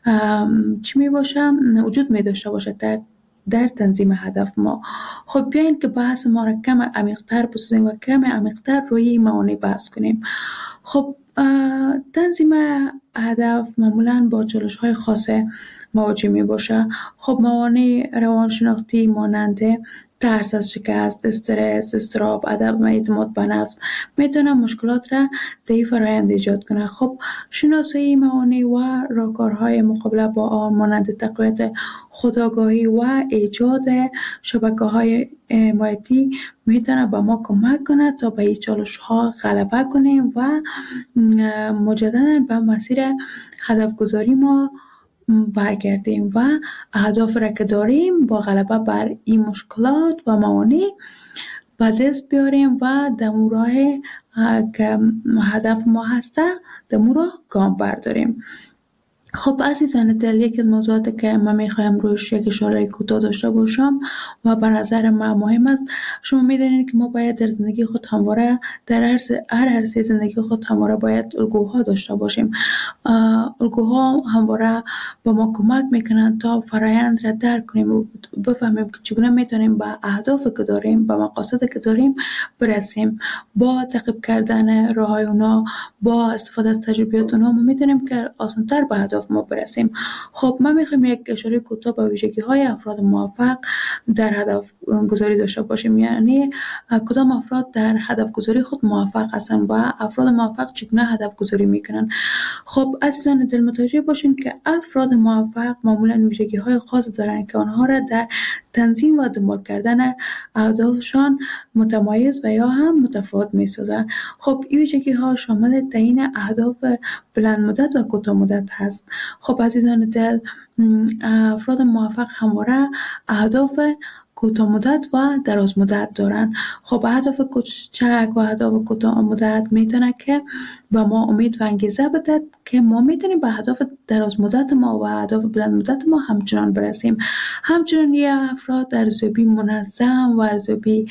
چی می باشه؟ وجود می داشته باشه در تنظیم هدف ما. خب بیاین که بحث ما را کم عمیق‌تر بسازیم و کم عمیق‌تر روی موانع بحث کنیم. خب تنظیم هدف معمولاً با چالش‌های خاص مواجه می باشه. خب موانع روانشناختی مانند ترس از شکست، استرس، اضطراب، عدم اعتماد به نفس میتونه مشکلات را در این فرآیند ایجاد کنه. خب شناسایی موانع و راهکارهای مقابله با آن مانند تقویت خودآگاهی و ایجاد شبکه‌های حمایتی میتونه به ما کمک کنه تا به این چالش‌ها غلبه کنیم و مجدداً به مسیر هدف گذاری ما برگردیم و اهداف را که داریم با غلبه بر این مشکلات و موانع به دست بیاریم و در راه که هدف ما هسته در راه گام برداریم. خب عزیزان دل، یکی از موضوعاتی که من میخوایم روش یک اشاره کوتاه داشته باشم و به نظر من مهم است، شما میدونید که ما باید در زندگی خود همواره در هر عرصه زندگی خود همواره باید الگوها داشته باشیم. الگوها همواره به ما کمک میکنن تا فرایند را درک کنیم و بفهمیم که چگونه میتونیم به اهدافی که داریم، به مقاصدی که داریم برسیم. با تعقیب کردن راههای اونا، با استفاده از تجربیات اونا، ما میتونیم که آسان‌تر به اهداف ما برسیم. خب من میخوام یک اشاره کوتاه به ویژگی‌های افراد موفق در هدف گذاری داشته باشیم. یعنی کدام افراد در هدف گذاری خود موفق هستند و افراد موفق چگونه هدف گذاری میکنن. خب عزیزان دل متوجه باشین که افراد موفق معمولا ویژگی‌های خاص دارند که آنها را در تنظیم و دنبال کردن اهدافشان متمایز و یا هم متفاوت می‌سازند. خب این ویژگی‌ها شامل تعیین اهداف بلند مدت و کوتاه مدت هست. خب عزیزان دل، افراد موفق همواره اهداف کوتاه مدت و دراز مدت دارن. خب اهداف کوچک و اهداف کوتاه مدت میتونه که به ما امید و انگیزه بده که ما میتونیم به اهداف دراز مدت ما و اهداف بلند مدت ما همچنان برسیم. همچنان یه افراد ارزیابی منظم و ارزیابی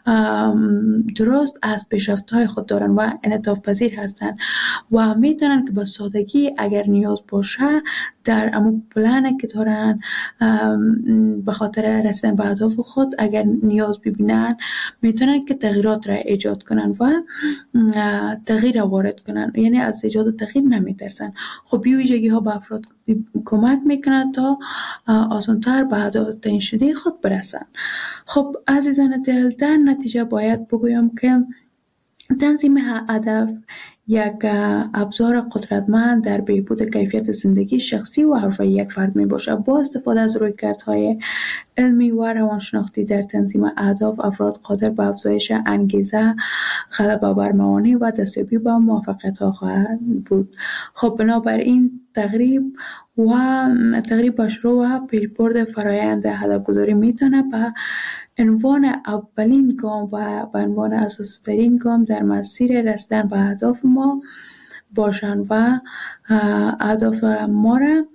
درست از پیشرفت‌های خود دارن و انعطاف پذیر هستن و میتونن که با سادگی اگر نیاز باشه در امو پلنی که دارن به خاطر رسیدن به اهداف خود اگر نیاز ببینن میتونن که تغییرات را ایجاد کنن و تغییر وارد کنن، یعنی از ایجاد تغییر نمیترسن. خب این ویژگی ها به افراد کمک میکنه تا آسانتر به هدف تعیین شده خود برسن. خب عزیزان دل، در نتیجه باید بگویم که تنظیم هدف یک ابزار قدرتمند در بهبود کیفیت زندگی شخصی و حرفه‌ای یک فرد می باشد. با استفاده از رویکردهای علمی و روانشناختی در تنظیم اهداف، افراد قادر به افزایش انگیزه، غلبه بر موانع و دستیابی به موفقیت‌ها خواهند بود. خب بنابراین تقریب به شروع و پیشبرد فرایند هدفگذاری میتونه به عنوان اولین گام و به عنوان اساسی ترین گام در مسیر رسیدن به اهداف ما باشن و اهداف ما را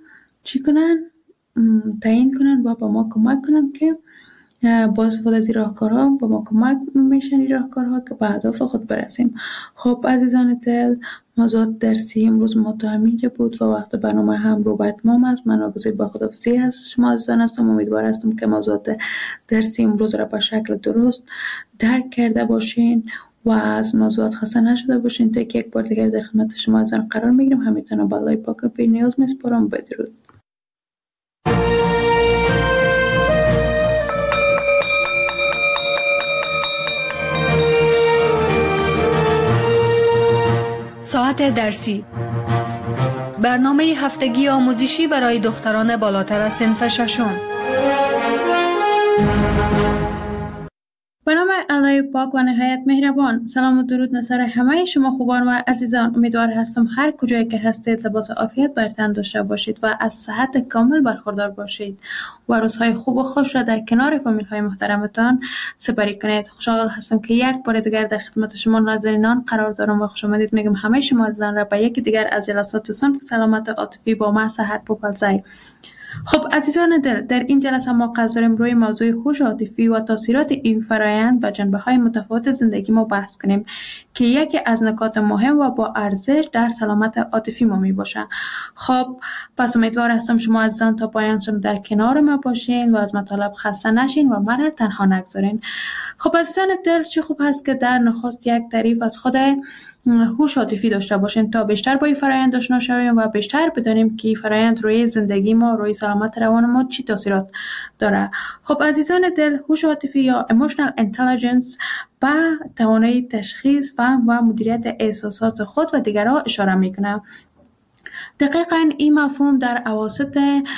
تعیین کنن و به ما کمک کنن که با استفاده از این راهکارها به ما کمک میشن این راهکارها که به اهداف خود برسیم. خب عزیزان دل، موضوع درسی امروز ما تا همینجا بود و وقت برنامه هم رو به اتمام است. من واگذار به خداحافظی از شما عزیزان هستم. امیدوار هستم که موضوعات درسی امروز را به شکل درست درک کرده باشین و از موضوعات خسته نشده باشین. تا که یک بار دیگر در خدمت شما عزیزان قرار میگیرم. همیتون به الله پاک بی نیاز میسپارم. بدرود. ساعت درسی، برنامه هفتگی آموزشی برای دختران بالاتر از صنف ششم. به نام الله پاک و نهایت مهربان. سلام و درود نصار همه شما خوبان و عزیزان. امیدوار هستم هر کجایی که هستید لباس عافیت بر تن داشته باشید و از صحت کامل برخوردار باشید و روزهای خوب و خوش را در کنار فامیل های محترمتان سپری کنید. خوشحال هستم که یک بار دیگر در خدمت شما نازنینان قرار دارم و خوش آمدید میگم همه شما عزیزان را به یکی دیگر از جلسات صنف سلامت عاطفی با من سحر پوپلزی. خب عزیزان دل، در این جلسه ما قصد داریم روی موضوع هوش عاطفی و تاثیرات این فرایند و جنبه‌های متفاوت زندگی ما بحث کنیم که یکی از نکات مهم و با ارزش در سلامت عاطفی ما می باشه. خب پس امیدوار هستم شما عزیزان تا پایان در کنار ما باشین و از مطالب خسته نشین و من تنها نگذارین. خب عزیزان دل، چه خوب هست که در نخست یک تعریف از خود هوش عاطفی داشته باشیم تا بیشتر با این فرایند آشنا شویم و بیشتر بدانیم که این فرایند روی زندگی ما، روی سلامت روان ما چی تاثیرات داره. خب عزیزان دل، هوش عاطفی یا emotional intelligence به توانایی تشخیص، فهم و مدیریت احساسات خود و دیگران اشاره میکنه. دقیقاً این مفهوم در اواسط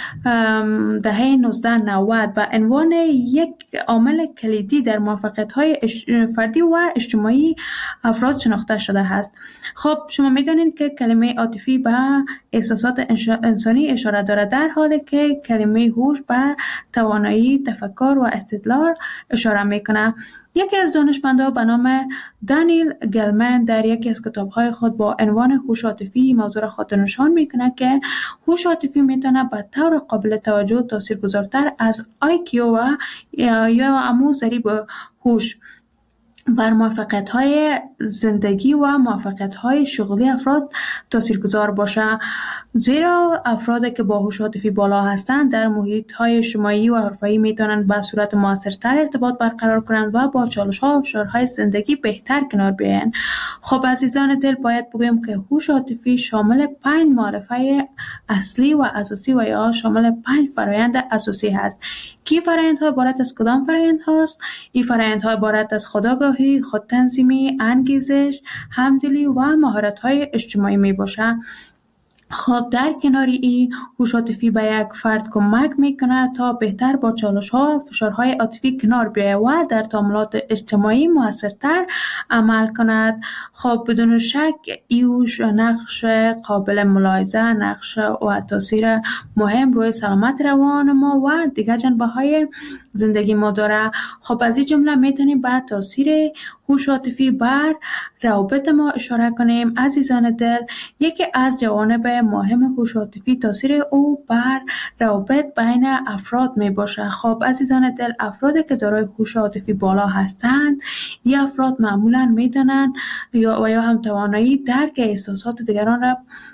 دهه 1990 به عنوان یک عامل کلیدی در موفقیت‌های فردی و اجتماعی افراد شناخته شده است. خب شما می‌دانید که کلمه عاطفی به احساسات انسانی اشاره دارد، در حالی که کلمه هوش به توانایی تفکر و استدلال اشاره می‌کند. یکی از دانشمندان به نام دانیل گلمن در یکی از کتاب‌های خود با عنوان هوش عاطفی موضوع را خاطر نشان می‌کند که هوش عاطفی می‌تواند به طور قابل توجه تاثیرگذارتر از IQ و یا همون ضریب هوش بر موفقیت‌های زندگی و موفقیت‌های شغلی افراد تاثیرگذار باشد، زیرا افرادی که با هوش عاطفی بالا هستند در محیط‌های اجتماعی و حرفه‌ای می‌توانند به صورت موثرتر ارتباط برقرار کنند و با چالش‌ها و فشارهای زندگی بهتر کنار بیایند. خب عزیزان دل، باید بگویم که هوش عاطفی شامل 5 معرفه اصلی و اساسی و یا شامل 5 فرآیند اساسی هست. کی فرآیندها عبارت از کدام فرآیند هست؟ این فرآیندها عبارت از خودآگاهی، خودتنظیمی، انگیزش، همدلی و مهارت‌های اجتماعی میباشد. خب در کنار این، هوش عاطفی به یک فرد کمک میکنه تا بهتر با چالش‌ها و فشارهای عاطفی کنار بیاید و در تعاملات اجتماعی موثرتر عمل کند. خب بدون شک هوش نقش قابل ملاحظه، نقش و تاثیر مهم روی سلامت روان ما و دیگر جنبه‌های زندگی ما داره. خب از این جمله میتونیم به تاثیر هوش عاطفی بر روابط ما اشاره کنیم. عزیزان دل، یکی از جوانب مهم هوش عاطفی تاثیر او بر روابط بین افراد می باشه. خب عزیزان دل، افرادی که دارای هوش عاطفی بالا هستند، این افراد معمولا میدانند یا هم توانایی درک احساسات دیگران را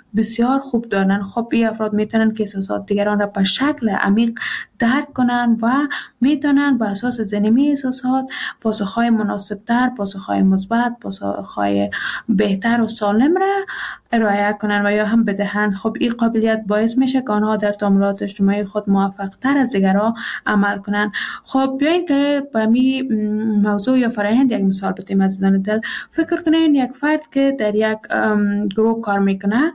بسیار خوب دارن. خب این افراد میتونن که احساسات دیگران را به شکل عمیق درک کنن و میتونن به اساس زنیمی احساسات پاسخهای مناسبتر، پاسخهای مثبت، پاسخهای بهتر و سالم را ارائه کنن و یا هم بدهند. خب این قابلیت باعث میشه که آنها در تعاملات اجتماعی خود موفق تر از دیگران عمل کنن. خب بیاین که به می موضوع یا فرآیند یک مثال بزنیم عزیزان دل. فکر کنین یک فرد که در یک گروه کار میکنه،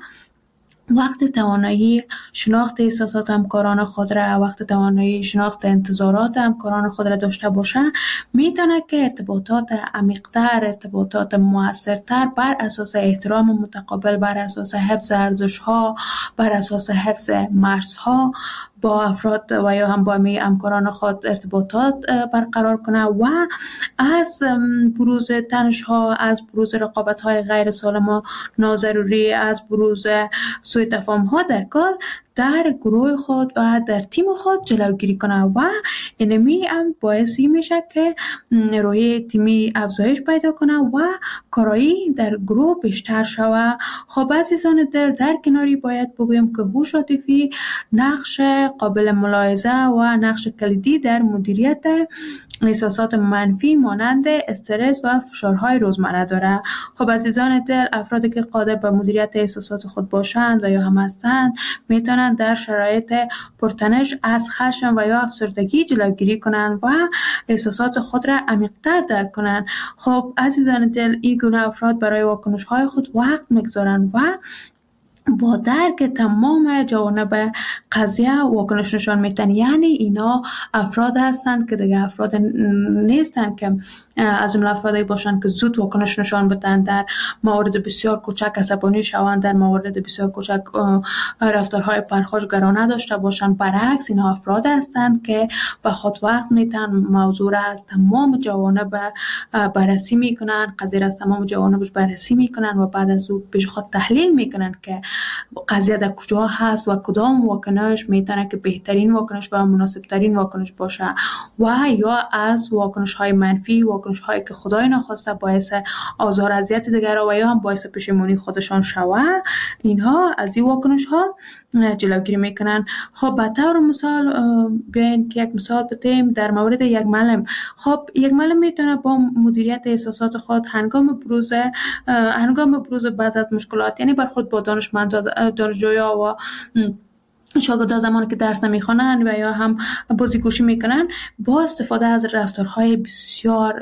وقت توانایی شناخت احساسات همکاران خود را، وقت توانایی شناخت انتظارات همکاران خود را داشته باشه، میتونه که ارتباطات عمیق‌تر، ارتباطات مؤثرتر بر اساس احترام متقابل، بر اساس حفظ ارزش‌ها، بر اساس حفظ مرزها با افراد و یا هم با همکاران خود ارتباطات برقرار کنه و از بروز تنش‌ها، از بروز رقابت‌های غیر سالم و ناضروری، از بروز سوء تفاهم‌ها در کار در گروه خود و در تیم خود جلوگیری کنه و اینمی هم باعثی میشه که روحیه تیمی افزایش پیدا کنه و کارایی در گروه بیشتر شود. خب عزیزان دل، در کناری باید بگویم که هوش عاطفی نقش قابل ملاحظه و نقش کلیدی در مدیریت احساسات منفی مانند استرس و فشارهای روزمره داره. خب عزیزان دل، افرادی که قادر به مدیریت احساسات خود باشند و یا هم هستند میتونند در شرایط پرتنش از خشم و یا افسردگی جلوگیری کنند و احساسات خود را عمیق‌تر درک کنند. خب عزیزان دل، این گونه افراد برای واکنش‌های خود وقت می‌گذارند و با درک تمام جوانب قضیه واکنش نشان میتن. یعنی اینا افراد هستند که دیگه افراد نیستند که از جمله افرادی باشند که زود واکنش نشان بدن، در موارد بسیار کوچک عصبانی شوند، در موارد بسیار کوچک رفتارهای پرخاشگرانه داشته باشند. برعکس اینا افراد هستند که به خود وقت میتن، موضوع را از تمام جوانب بررسی میکنن، قضیه را از تمام جوانبش بررسی میکنن و بعد از او پیش خود تحلیل میکنن که قضیه در کجا هست و کدام واکنش میتونه که بهترین واکنش و مناسبترین واکنش باشه و یا از واکنش های منفی، واکنش هایی که خدای نخواسته باعث آزار اذیت دیگران و یا هم باعث پشیمانی خودشان شوه، اینها از این واکنش ها جلوگیری میکنن. خب به طور مثال بیاین که یک مثال بزنیم در مورد یک معلم. خب یک معلم میتونه با مدیریت احساسات خود هنگام بروز بعض از مشکلات، یعنی برخورد با دانشجویا و شاگردان زمانی که درس نمیخوانند و یا هم بازیگوشی میکنن، با استفاده از رفتارهای بسیار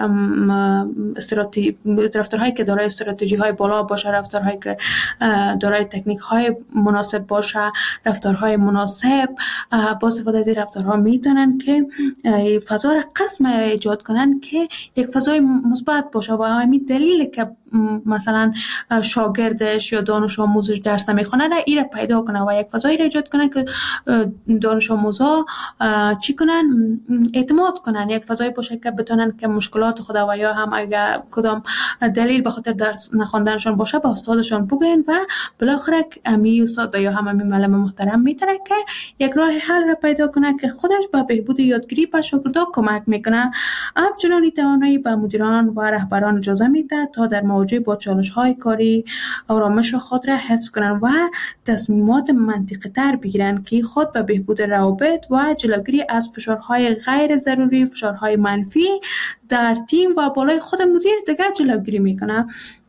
رفتارهایی که دارای استراتژی های بالا باشه، رفتارهایی که دارای تکنیک های مناسب باشه، رفتارهای مناسب، با استفاده از این رفتارها میتونن که فضا را قسم ایجاد کنن که یک فضای مثبت باشه و همین دلیل که مثلا شاگردش یا دانش آموزش درس نمیخونه را ایره پیدا کنه و یک فضایی را ایجاد کنه که دانش آموزا چی کنن؟ اعتماد کنن، یک فضایی باشه که بتونن که مشکلات خود و یا هم اگر کدام دلیل به خاطر درس نخوندنشون باشه به استادشون بگن و بالاخره امی استاد و یا هم امی معلم محترم میتونه که یک راه حل را پیدا کنه که خودش به بهبود یادگیری به شاگردا کمک میکنه. همچنین توانایی به مدیران و رهبران اجازه میده تا در مواجهه با چالش‌های کاری آرامش خود را حفظ کنند و تصمیمات منطقی تر بگیرند که خود به بهبود روابط و جلوگیری از فشارهای غیر ضروری، فشارهای منفی در تیم و بالای خود مدیر دیگر جلوگیری میکنه.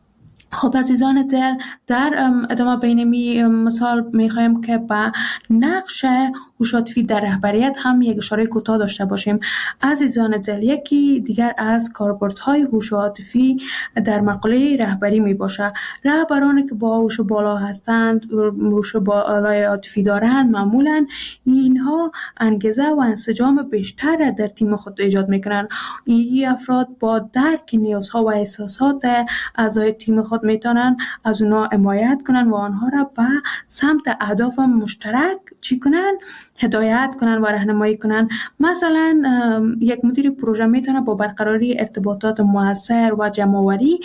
خب عزیزان دل، در ادامه بینمی مثال میخوایم که با نقش هوش عاطفی در رهبریت هم یک اشاره کوتاه داشته باشیم. عزیزان دل، یکی دیگر از کاربردهای هوش عاطفی در مقوله رهبری می باشه. رهبرانی که با هوش بالا هستند، هوش بالای عاطفی دارند، معمولا اینها انگیزه و انسجام بیشتر در تیم خود ایجاد میکنند. این افراد با درک نیازها و احساسات اعضای تیم خود میتونن از اونا حمایت کنن و آنها را به سمت اهداف مشترک چی کنن؟ هدایت کنن و راهنمایی کنن. مثلا یک مدیر پروژه میتونه با برقراری ارتباطات موثر و جمع‌آوری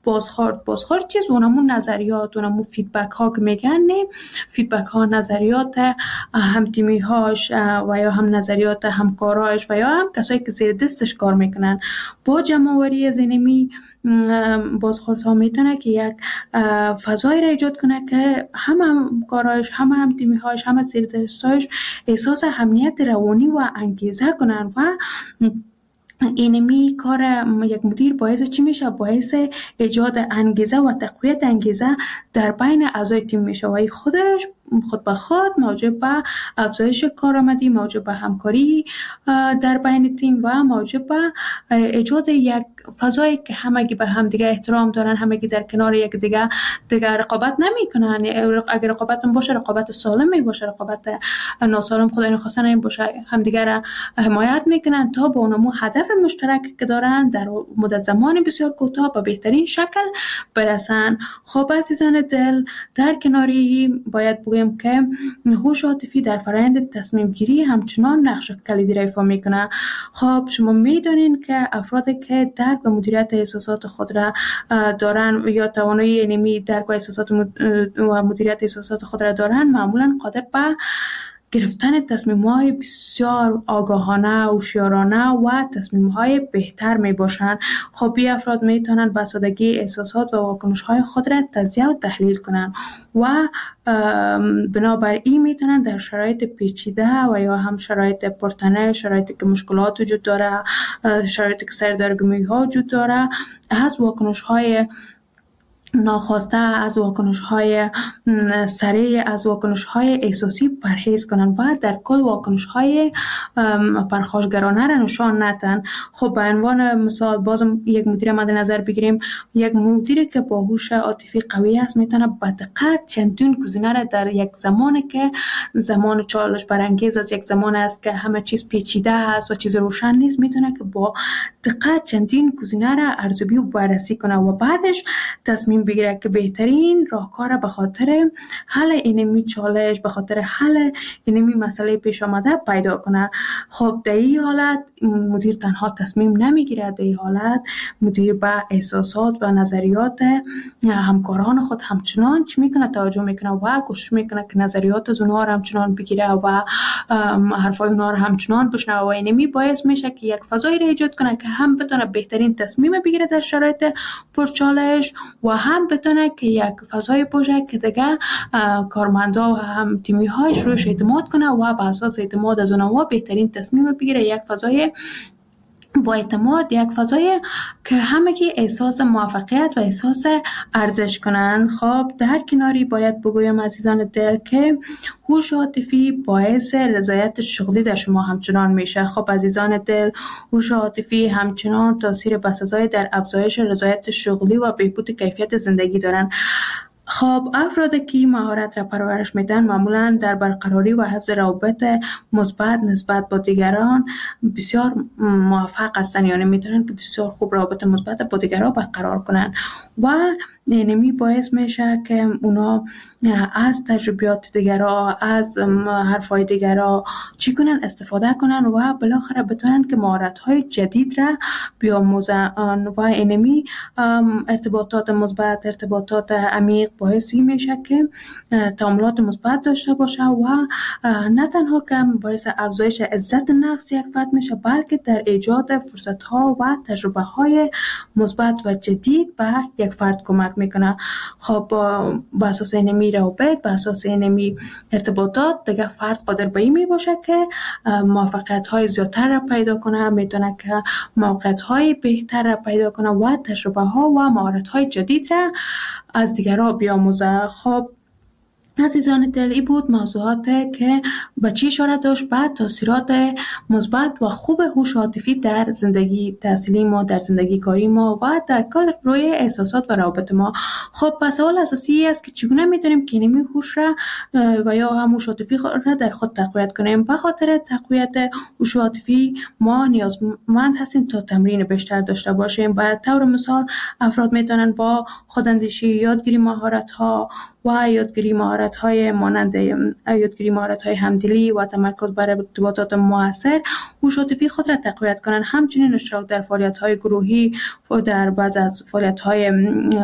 بازخورد چیز اونمون نظریات، اونمون فیدبک ها که میگن، فیدبک ها نظریات هم تیمی هاش و یا هم نظریات همکاراش و یا هم کسایی که زیر دستش کار میکنن با جمع‌آوری ذهنی بازخوردها میتونه که یک فضایی را ایجاد کنه که هم کارهایش، هم تیمی‌هایش، هم زیردستایش احساس امنیت روانی و انگیزه کنن و اینمی کار یک مدیر باعث چی میشه؟ باعث ایجاد انگیزه و تقویت انگیزه در بین اعضای تیم میشه و این خودش خود به خود موجب به افزایش کارآمدی، موجب به همکاری در بین تیم و موجب به ایجاد یک فضایی که همگی به هم دیگه احترام دارن، همگی در کنار یک دیگه رقابت نمیکنن. اگر رقابت هم باشه، رقابت سالم می باشه، رقابت ناسالم خدای نخواسته نمی باشه، همدیگه را حمایت میکنن تا با اونمو هدف مشترک که دارن در مدت زمان بسیار کوتاه به بهترین شکل برسن. خب عزیزان دل، در کناری باید بگویم که هوش عاطفی در فرآیند تصمیم گیری همچنان نقش کلیدی را ایفا میکنه. خب شما میدونین که افرادی که درک و مدیریت احساسات خود را دارن یا توانایی اینمی درک و احساسات و مدیریت احساسات خود را دارن، معمولا قادر به گرفتن تصمیم‌های بسیار آگاهانه، هوشیارانه و تصمیم‌های بهتر میباشند. خب این افراد میتونن به سادگی احساسات و واکنش‌های خود را تجزیه و تحلیل کنند و بنابراین میتونن در شرایط پیچیده و یا هم شرایط پرتنش، شرایطی که مشکلات وجود داره، شرایطی که سردرگمی‌ها وجود داره، از واکنش‌های ناخواسته، از واکنش‌های سریع، از واکنش‌های احساسی پرهیز کنن و در کل واکنش‌های پرخاشگرانه را نشان ندن. خب به عنوان مثال بازم یک مدیر مد نظر بگیریم، یک مدیری که با هوش عاطفی قوی است میتونه با دقت چندین گزینه را در یک زمانی که زمان چالش برانگیز است، یک زمان است که همه چیز پیچیده است و چیز روشن نیست، میتونه که با دقت چندین گزینه را ارزیابی و بررسی کنه و بعدش تصمیم بگیره که بهترین راهکار به خاطر حل اینمی چالش، به خاطر حل اینمی مسئله پیش آمده پیدا کنه. خب در این حالت مدیر تنها تصمیم نمیگیره، در این حالت مدیر به احساسات و نظریات همکاران خود همچنان چی میکنه؟ توجه میکنه و کوشش میکنه که نظریات از اونها را همچنان بگیره و حرفای اونها را همچنان بشنوه و اینمی باعث میشه که یک فضایی را ایجاد کنه که هم بتونه بهترین تصمیم بگیره در شرایط پرچالش و هم بتونه که یک فضای باشه که دیگه کارمندا و هم تیمی هایش روش اعتماد کنه و به اساس اعتماد از اونها بهترین تصمیم بگیره. یک فضای با اعتماد، یک فضای که همگی احساس موفقیت و احساس ارزش کنند. خب در کناری باید بگویم عزیزان دل که هوش عاطفی باعث رضایت شغلی در شما همچنان میشه. خب عزیزان دل، هوش عاطفی همچنان تاثیر بسزای در افزایش رضایت شغلی و بهبود کیفیت زندگی دارند. خب افرادی که مهارت را پرورش میدن معمولا در برقراری و حفظ روابط مثبت نسبت با دیگران بسیار موفق هستند، یعنی میتونن که بسیار خوب روابط مثبت با دیگران برقرار کنن و اینمی باعث میشه که اونا از تجربیات دیگران، از حرفای دیگران چی کنن؟ استفاده کنن و بالاخره بتونن که مهارت‌های جدید را بیاموزن و اینمی ارتباطات مثبت، ارتباطات عمیق باعث میشه که تعاملات مثبت داشته باشه و نه تنها که باعث افزایش عزت نفس یک فرد میشه، بلکه در ایجاد فرصت‌ها و تجربه‌های مثبت و جدید به یک فرد کمک میکنه. خب با اساس اینمی روابط، با اساس اینمی ارتباطات دیگه فرد قادر به این می باشه که موفقیت های زیادتر را پیدا کنه، میتونه که موقعیت های بهتر را پیدا کنه و تجربه ها و مهارت های جدید را از دیگران بیاموزه. خب عزیزان دل، این بود موضوعات که به چی اشاره داشت به تاثیرات مثبت و خوب هوش عاطفی در زندگی تحصیلی ما، در زندگی کاری ما و در کل روی احساسات و روابط ما. خب پس سوال اساسی است که چگونه میتونیم که اینمی هوش را و یا هم هوش عاطفی را در خود تقویت کنیم؟ به خاطر تقویت هوش عاطفی ما نیازمند هستیم تا تمرین بیشتر داشته باشیم. به طور مثال افراد میتونن با خوداندیشی، یادگیری مهارت ها و یادگیری مهارت‌های مانند یادگیری مهارت‌های همدلی و تمرکز بر ارتباطات مؤثر هوش عاطفی خود را تقویت کنند. همچنین اشتراک در فعالیت‌های گروهی و در بعض از فعالیت‌های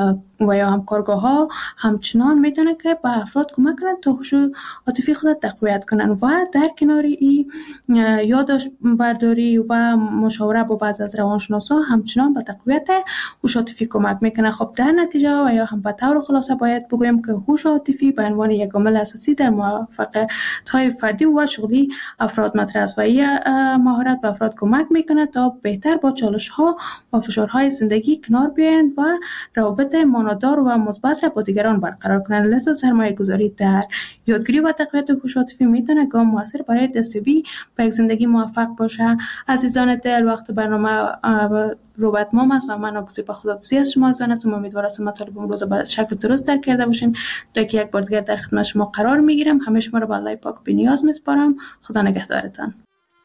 و یا همکارگاه ها همچنان میتونه که به افراد کمک کنند تا هوش عاطفی خود تقویت کنن و در کنار این یادداشت برداری و مشاوره با بعضی از روانشناسا همچنان به تقویت هوش عاطفی کمک میکنه. خب در نتیجه و یا هم به طور خلاصه باید بگویم که هوش عاطفی به عنوان یک عامل اساسی در موفقیت‌های فردی و شغلی افراد مطرح است و این مهارت به افراد کمک میکنه تا بهتر با چالش‌ها و فشارهای زندگی کنار بیایند و روابط معنادار و مثبت را با دیگران برقرار کنند. لذا سرمایه‌گذاری در یادگیری و تقویت هوش عاطفی میتونه گام موثر برای دستیابی به یک زندگی موفق باشه. عزیزان دل، وقت برنامه رو به اتمام است و من آگوزی با خداحافظی از شما عزیزان هستم. امیدوارم مطالب امروز به شکل درست درک کرده باشین. تا که یک بار دیگر در خدمت شما قرار میگیرم. همه شما رو به الله پاک بی‌نیاز میسپارم. خدا نگهدارتان.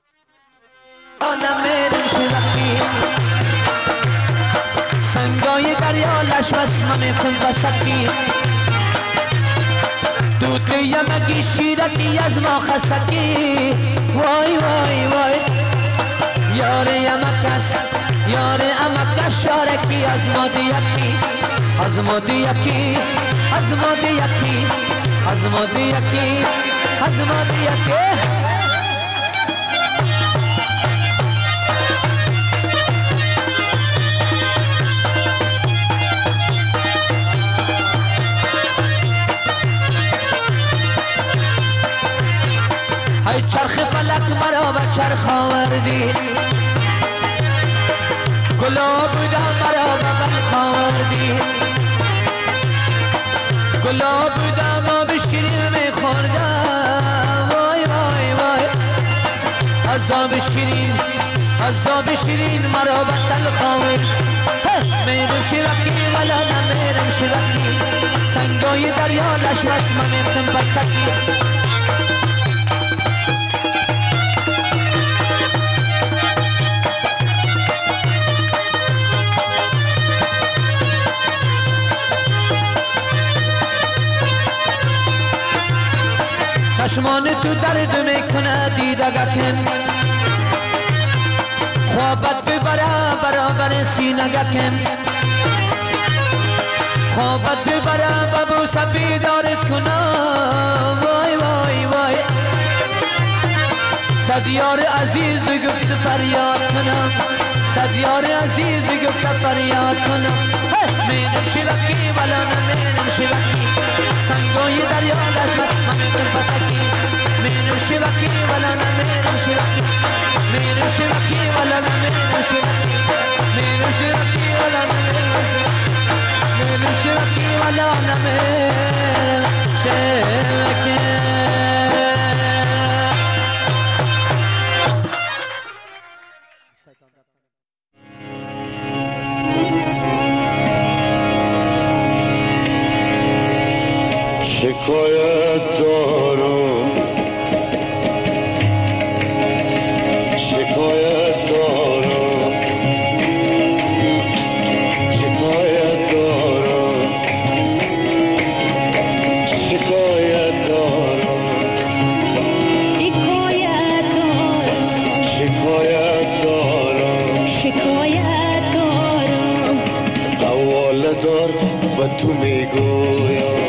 سنگای دریا لش بس من بسکی دوده یمگی شیرکی از ما خسکی وای وای وای یار یمکس یار امکس شارکی از ما دیکی از ما دیکی از ما دیکی از ما دیکی از ما دیکی ای چرخ فلک مرا به چرخ آوردی گلاب بودم مرا به بلخ آوردی گلاب بودم آب شیرین میخوردم وای وای وای از آب شیرین مرا به تلخ آوردی میرم شیرکی ولا نمیرم شیرکی سنگای دریا لش بس من بسکی چشمان تو درد میکنه دیدگکم خوابت ببره برابر سینگکم خوابت ببره ببوس بیدارت کنم وای وای وای صد یار عزیز گفت فریاد کنم صد یار عزیز گفت فریاد کنم میرم شبکی ولا نمیرم شبکی سنگای دریا لشمت من بسکی میرم شبکی ولا نمیرم شبکی میرم شبکی ولا نمیرم شبکی میرم شبکی ولا نمیرم شبکی میرم شبکی ولا نمیرم شبکی شکایت دارم شکایت دارم شکایت دارم شکایت دارم شکایت دارم شکایت دارم حواله دار به تو میگویم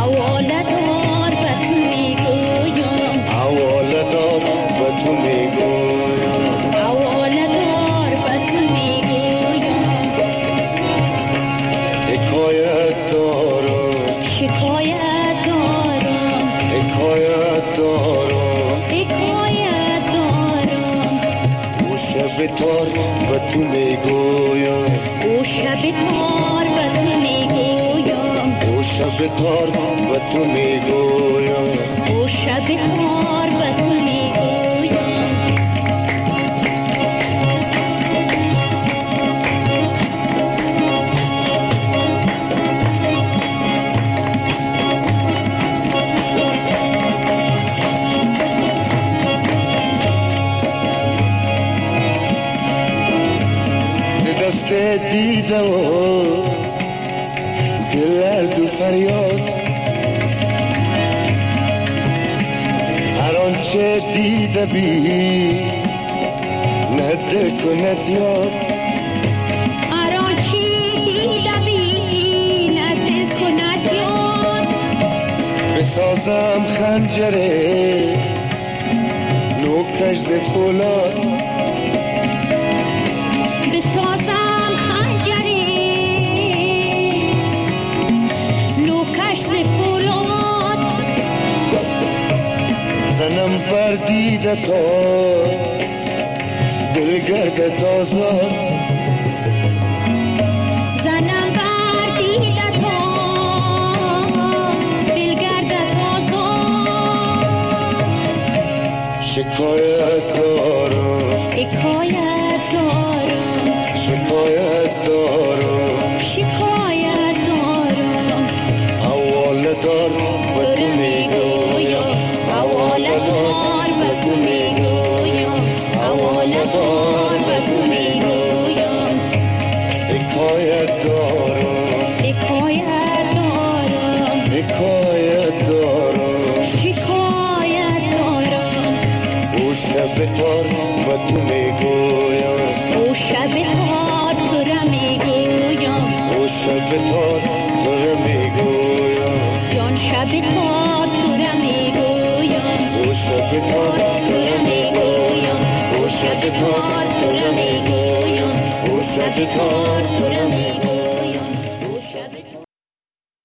تار به تو میگویم او شب تار به تو میگویم او شب تار به تو میگویم او شب تار به تو میگویم دیده و دل دو فریاد هر آنچه دیده بی نده کند یاد هر آنچه دیده بی نده بسازم خنجره نوکش ز فولاد بسازم خنجره نوکش ز فولاد زنم بر دیده تا دل گردد آزاد زنم بر دیده تا دل گردد آزاد شکایت دارم حکایت دارم شکایت دارم شکایت دارم حواله دار به تو میگویم حواله دار به تو میگویم حواله دار به تو میگویم حکایت دارم حکایت دارم حکایت دارم شکایت دارم او شب تار به تو میگویم او شب تار تو را میگویم او شب تار تو را میگویم جان شب تار تو را میگویم او شب تار تو را میگویم او شب تار تو را میگویم او شب تار تو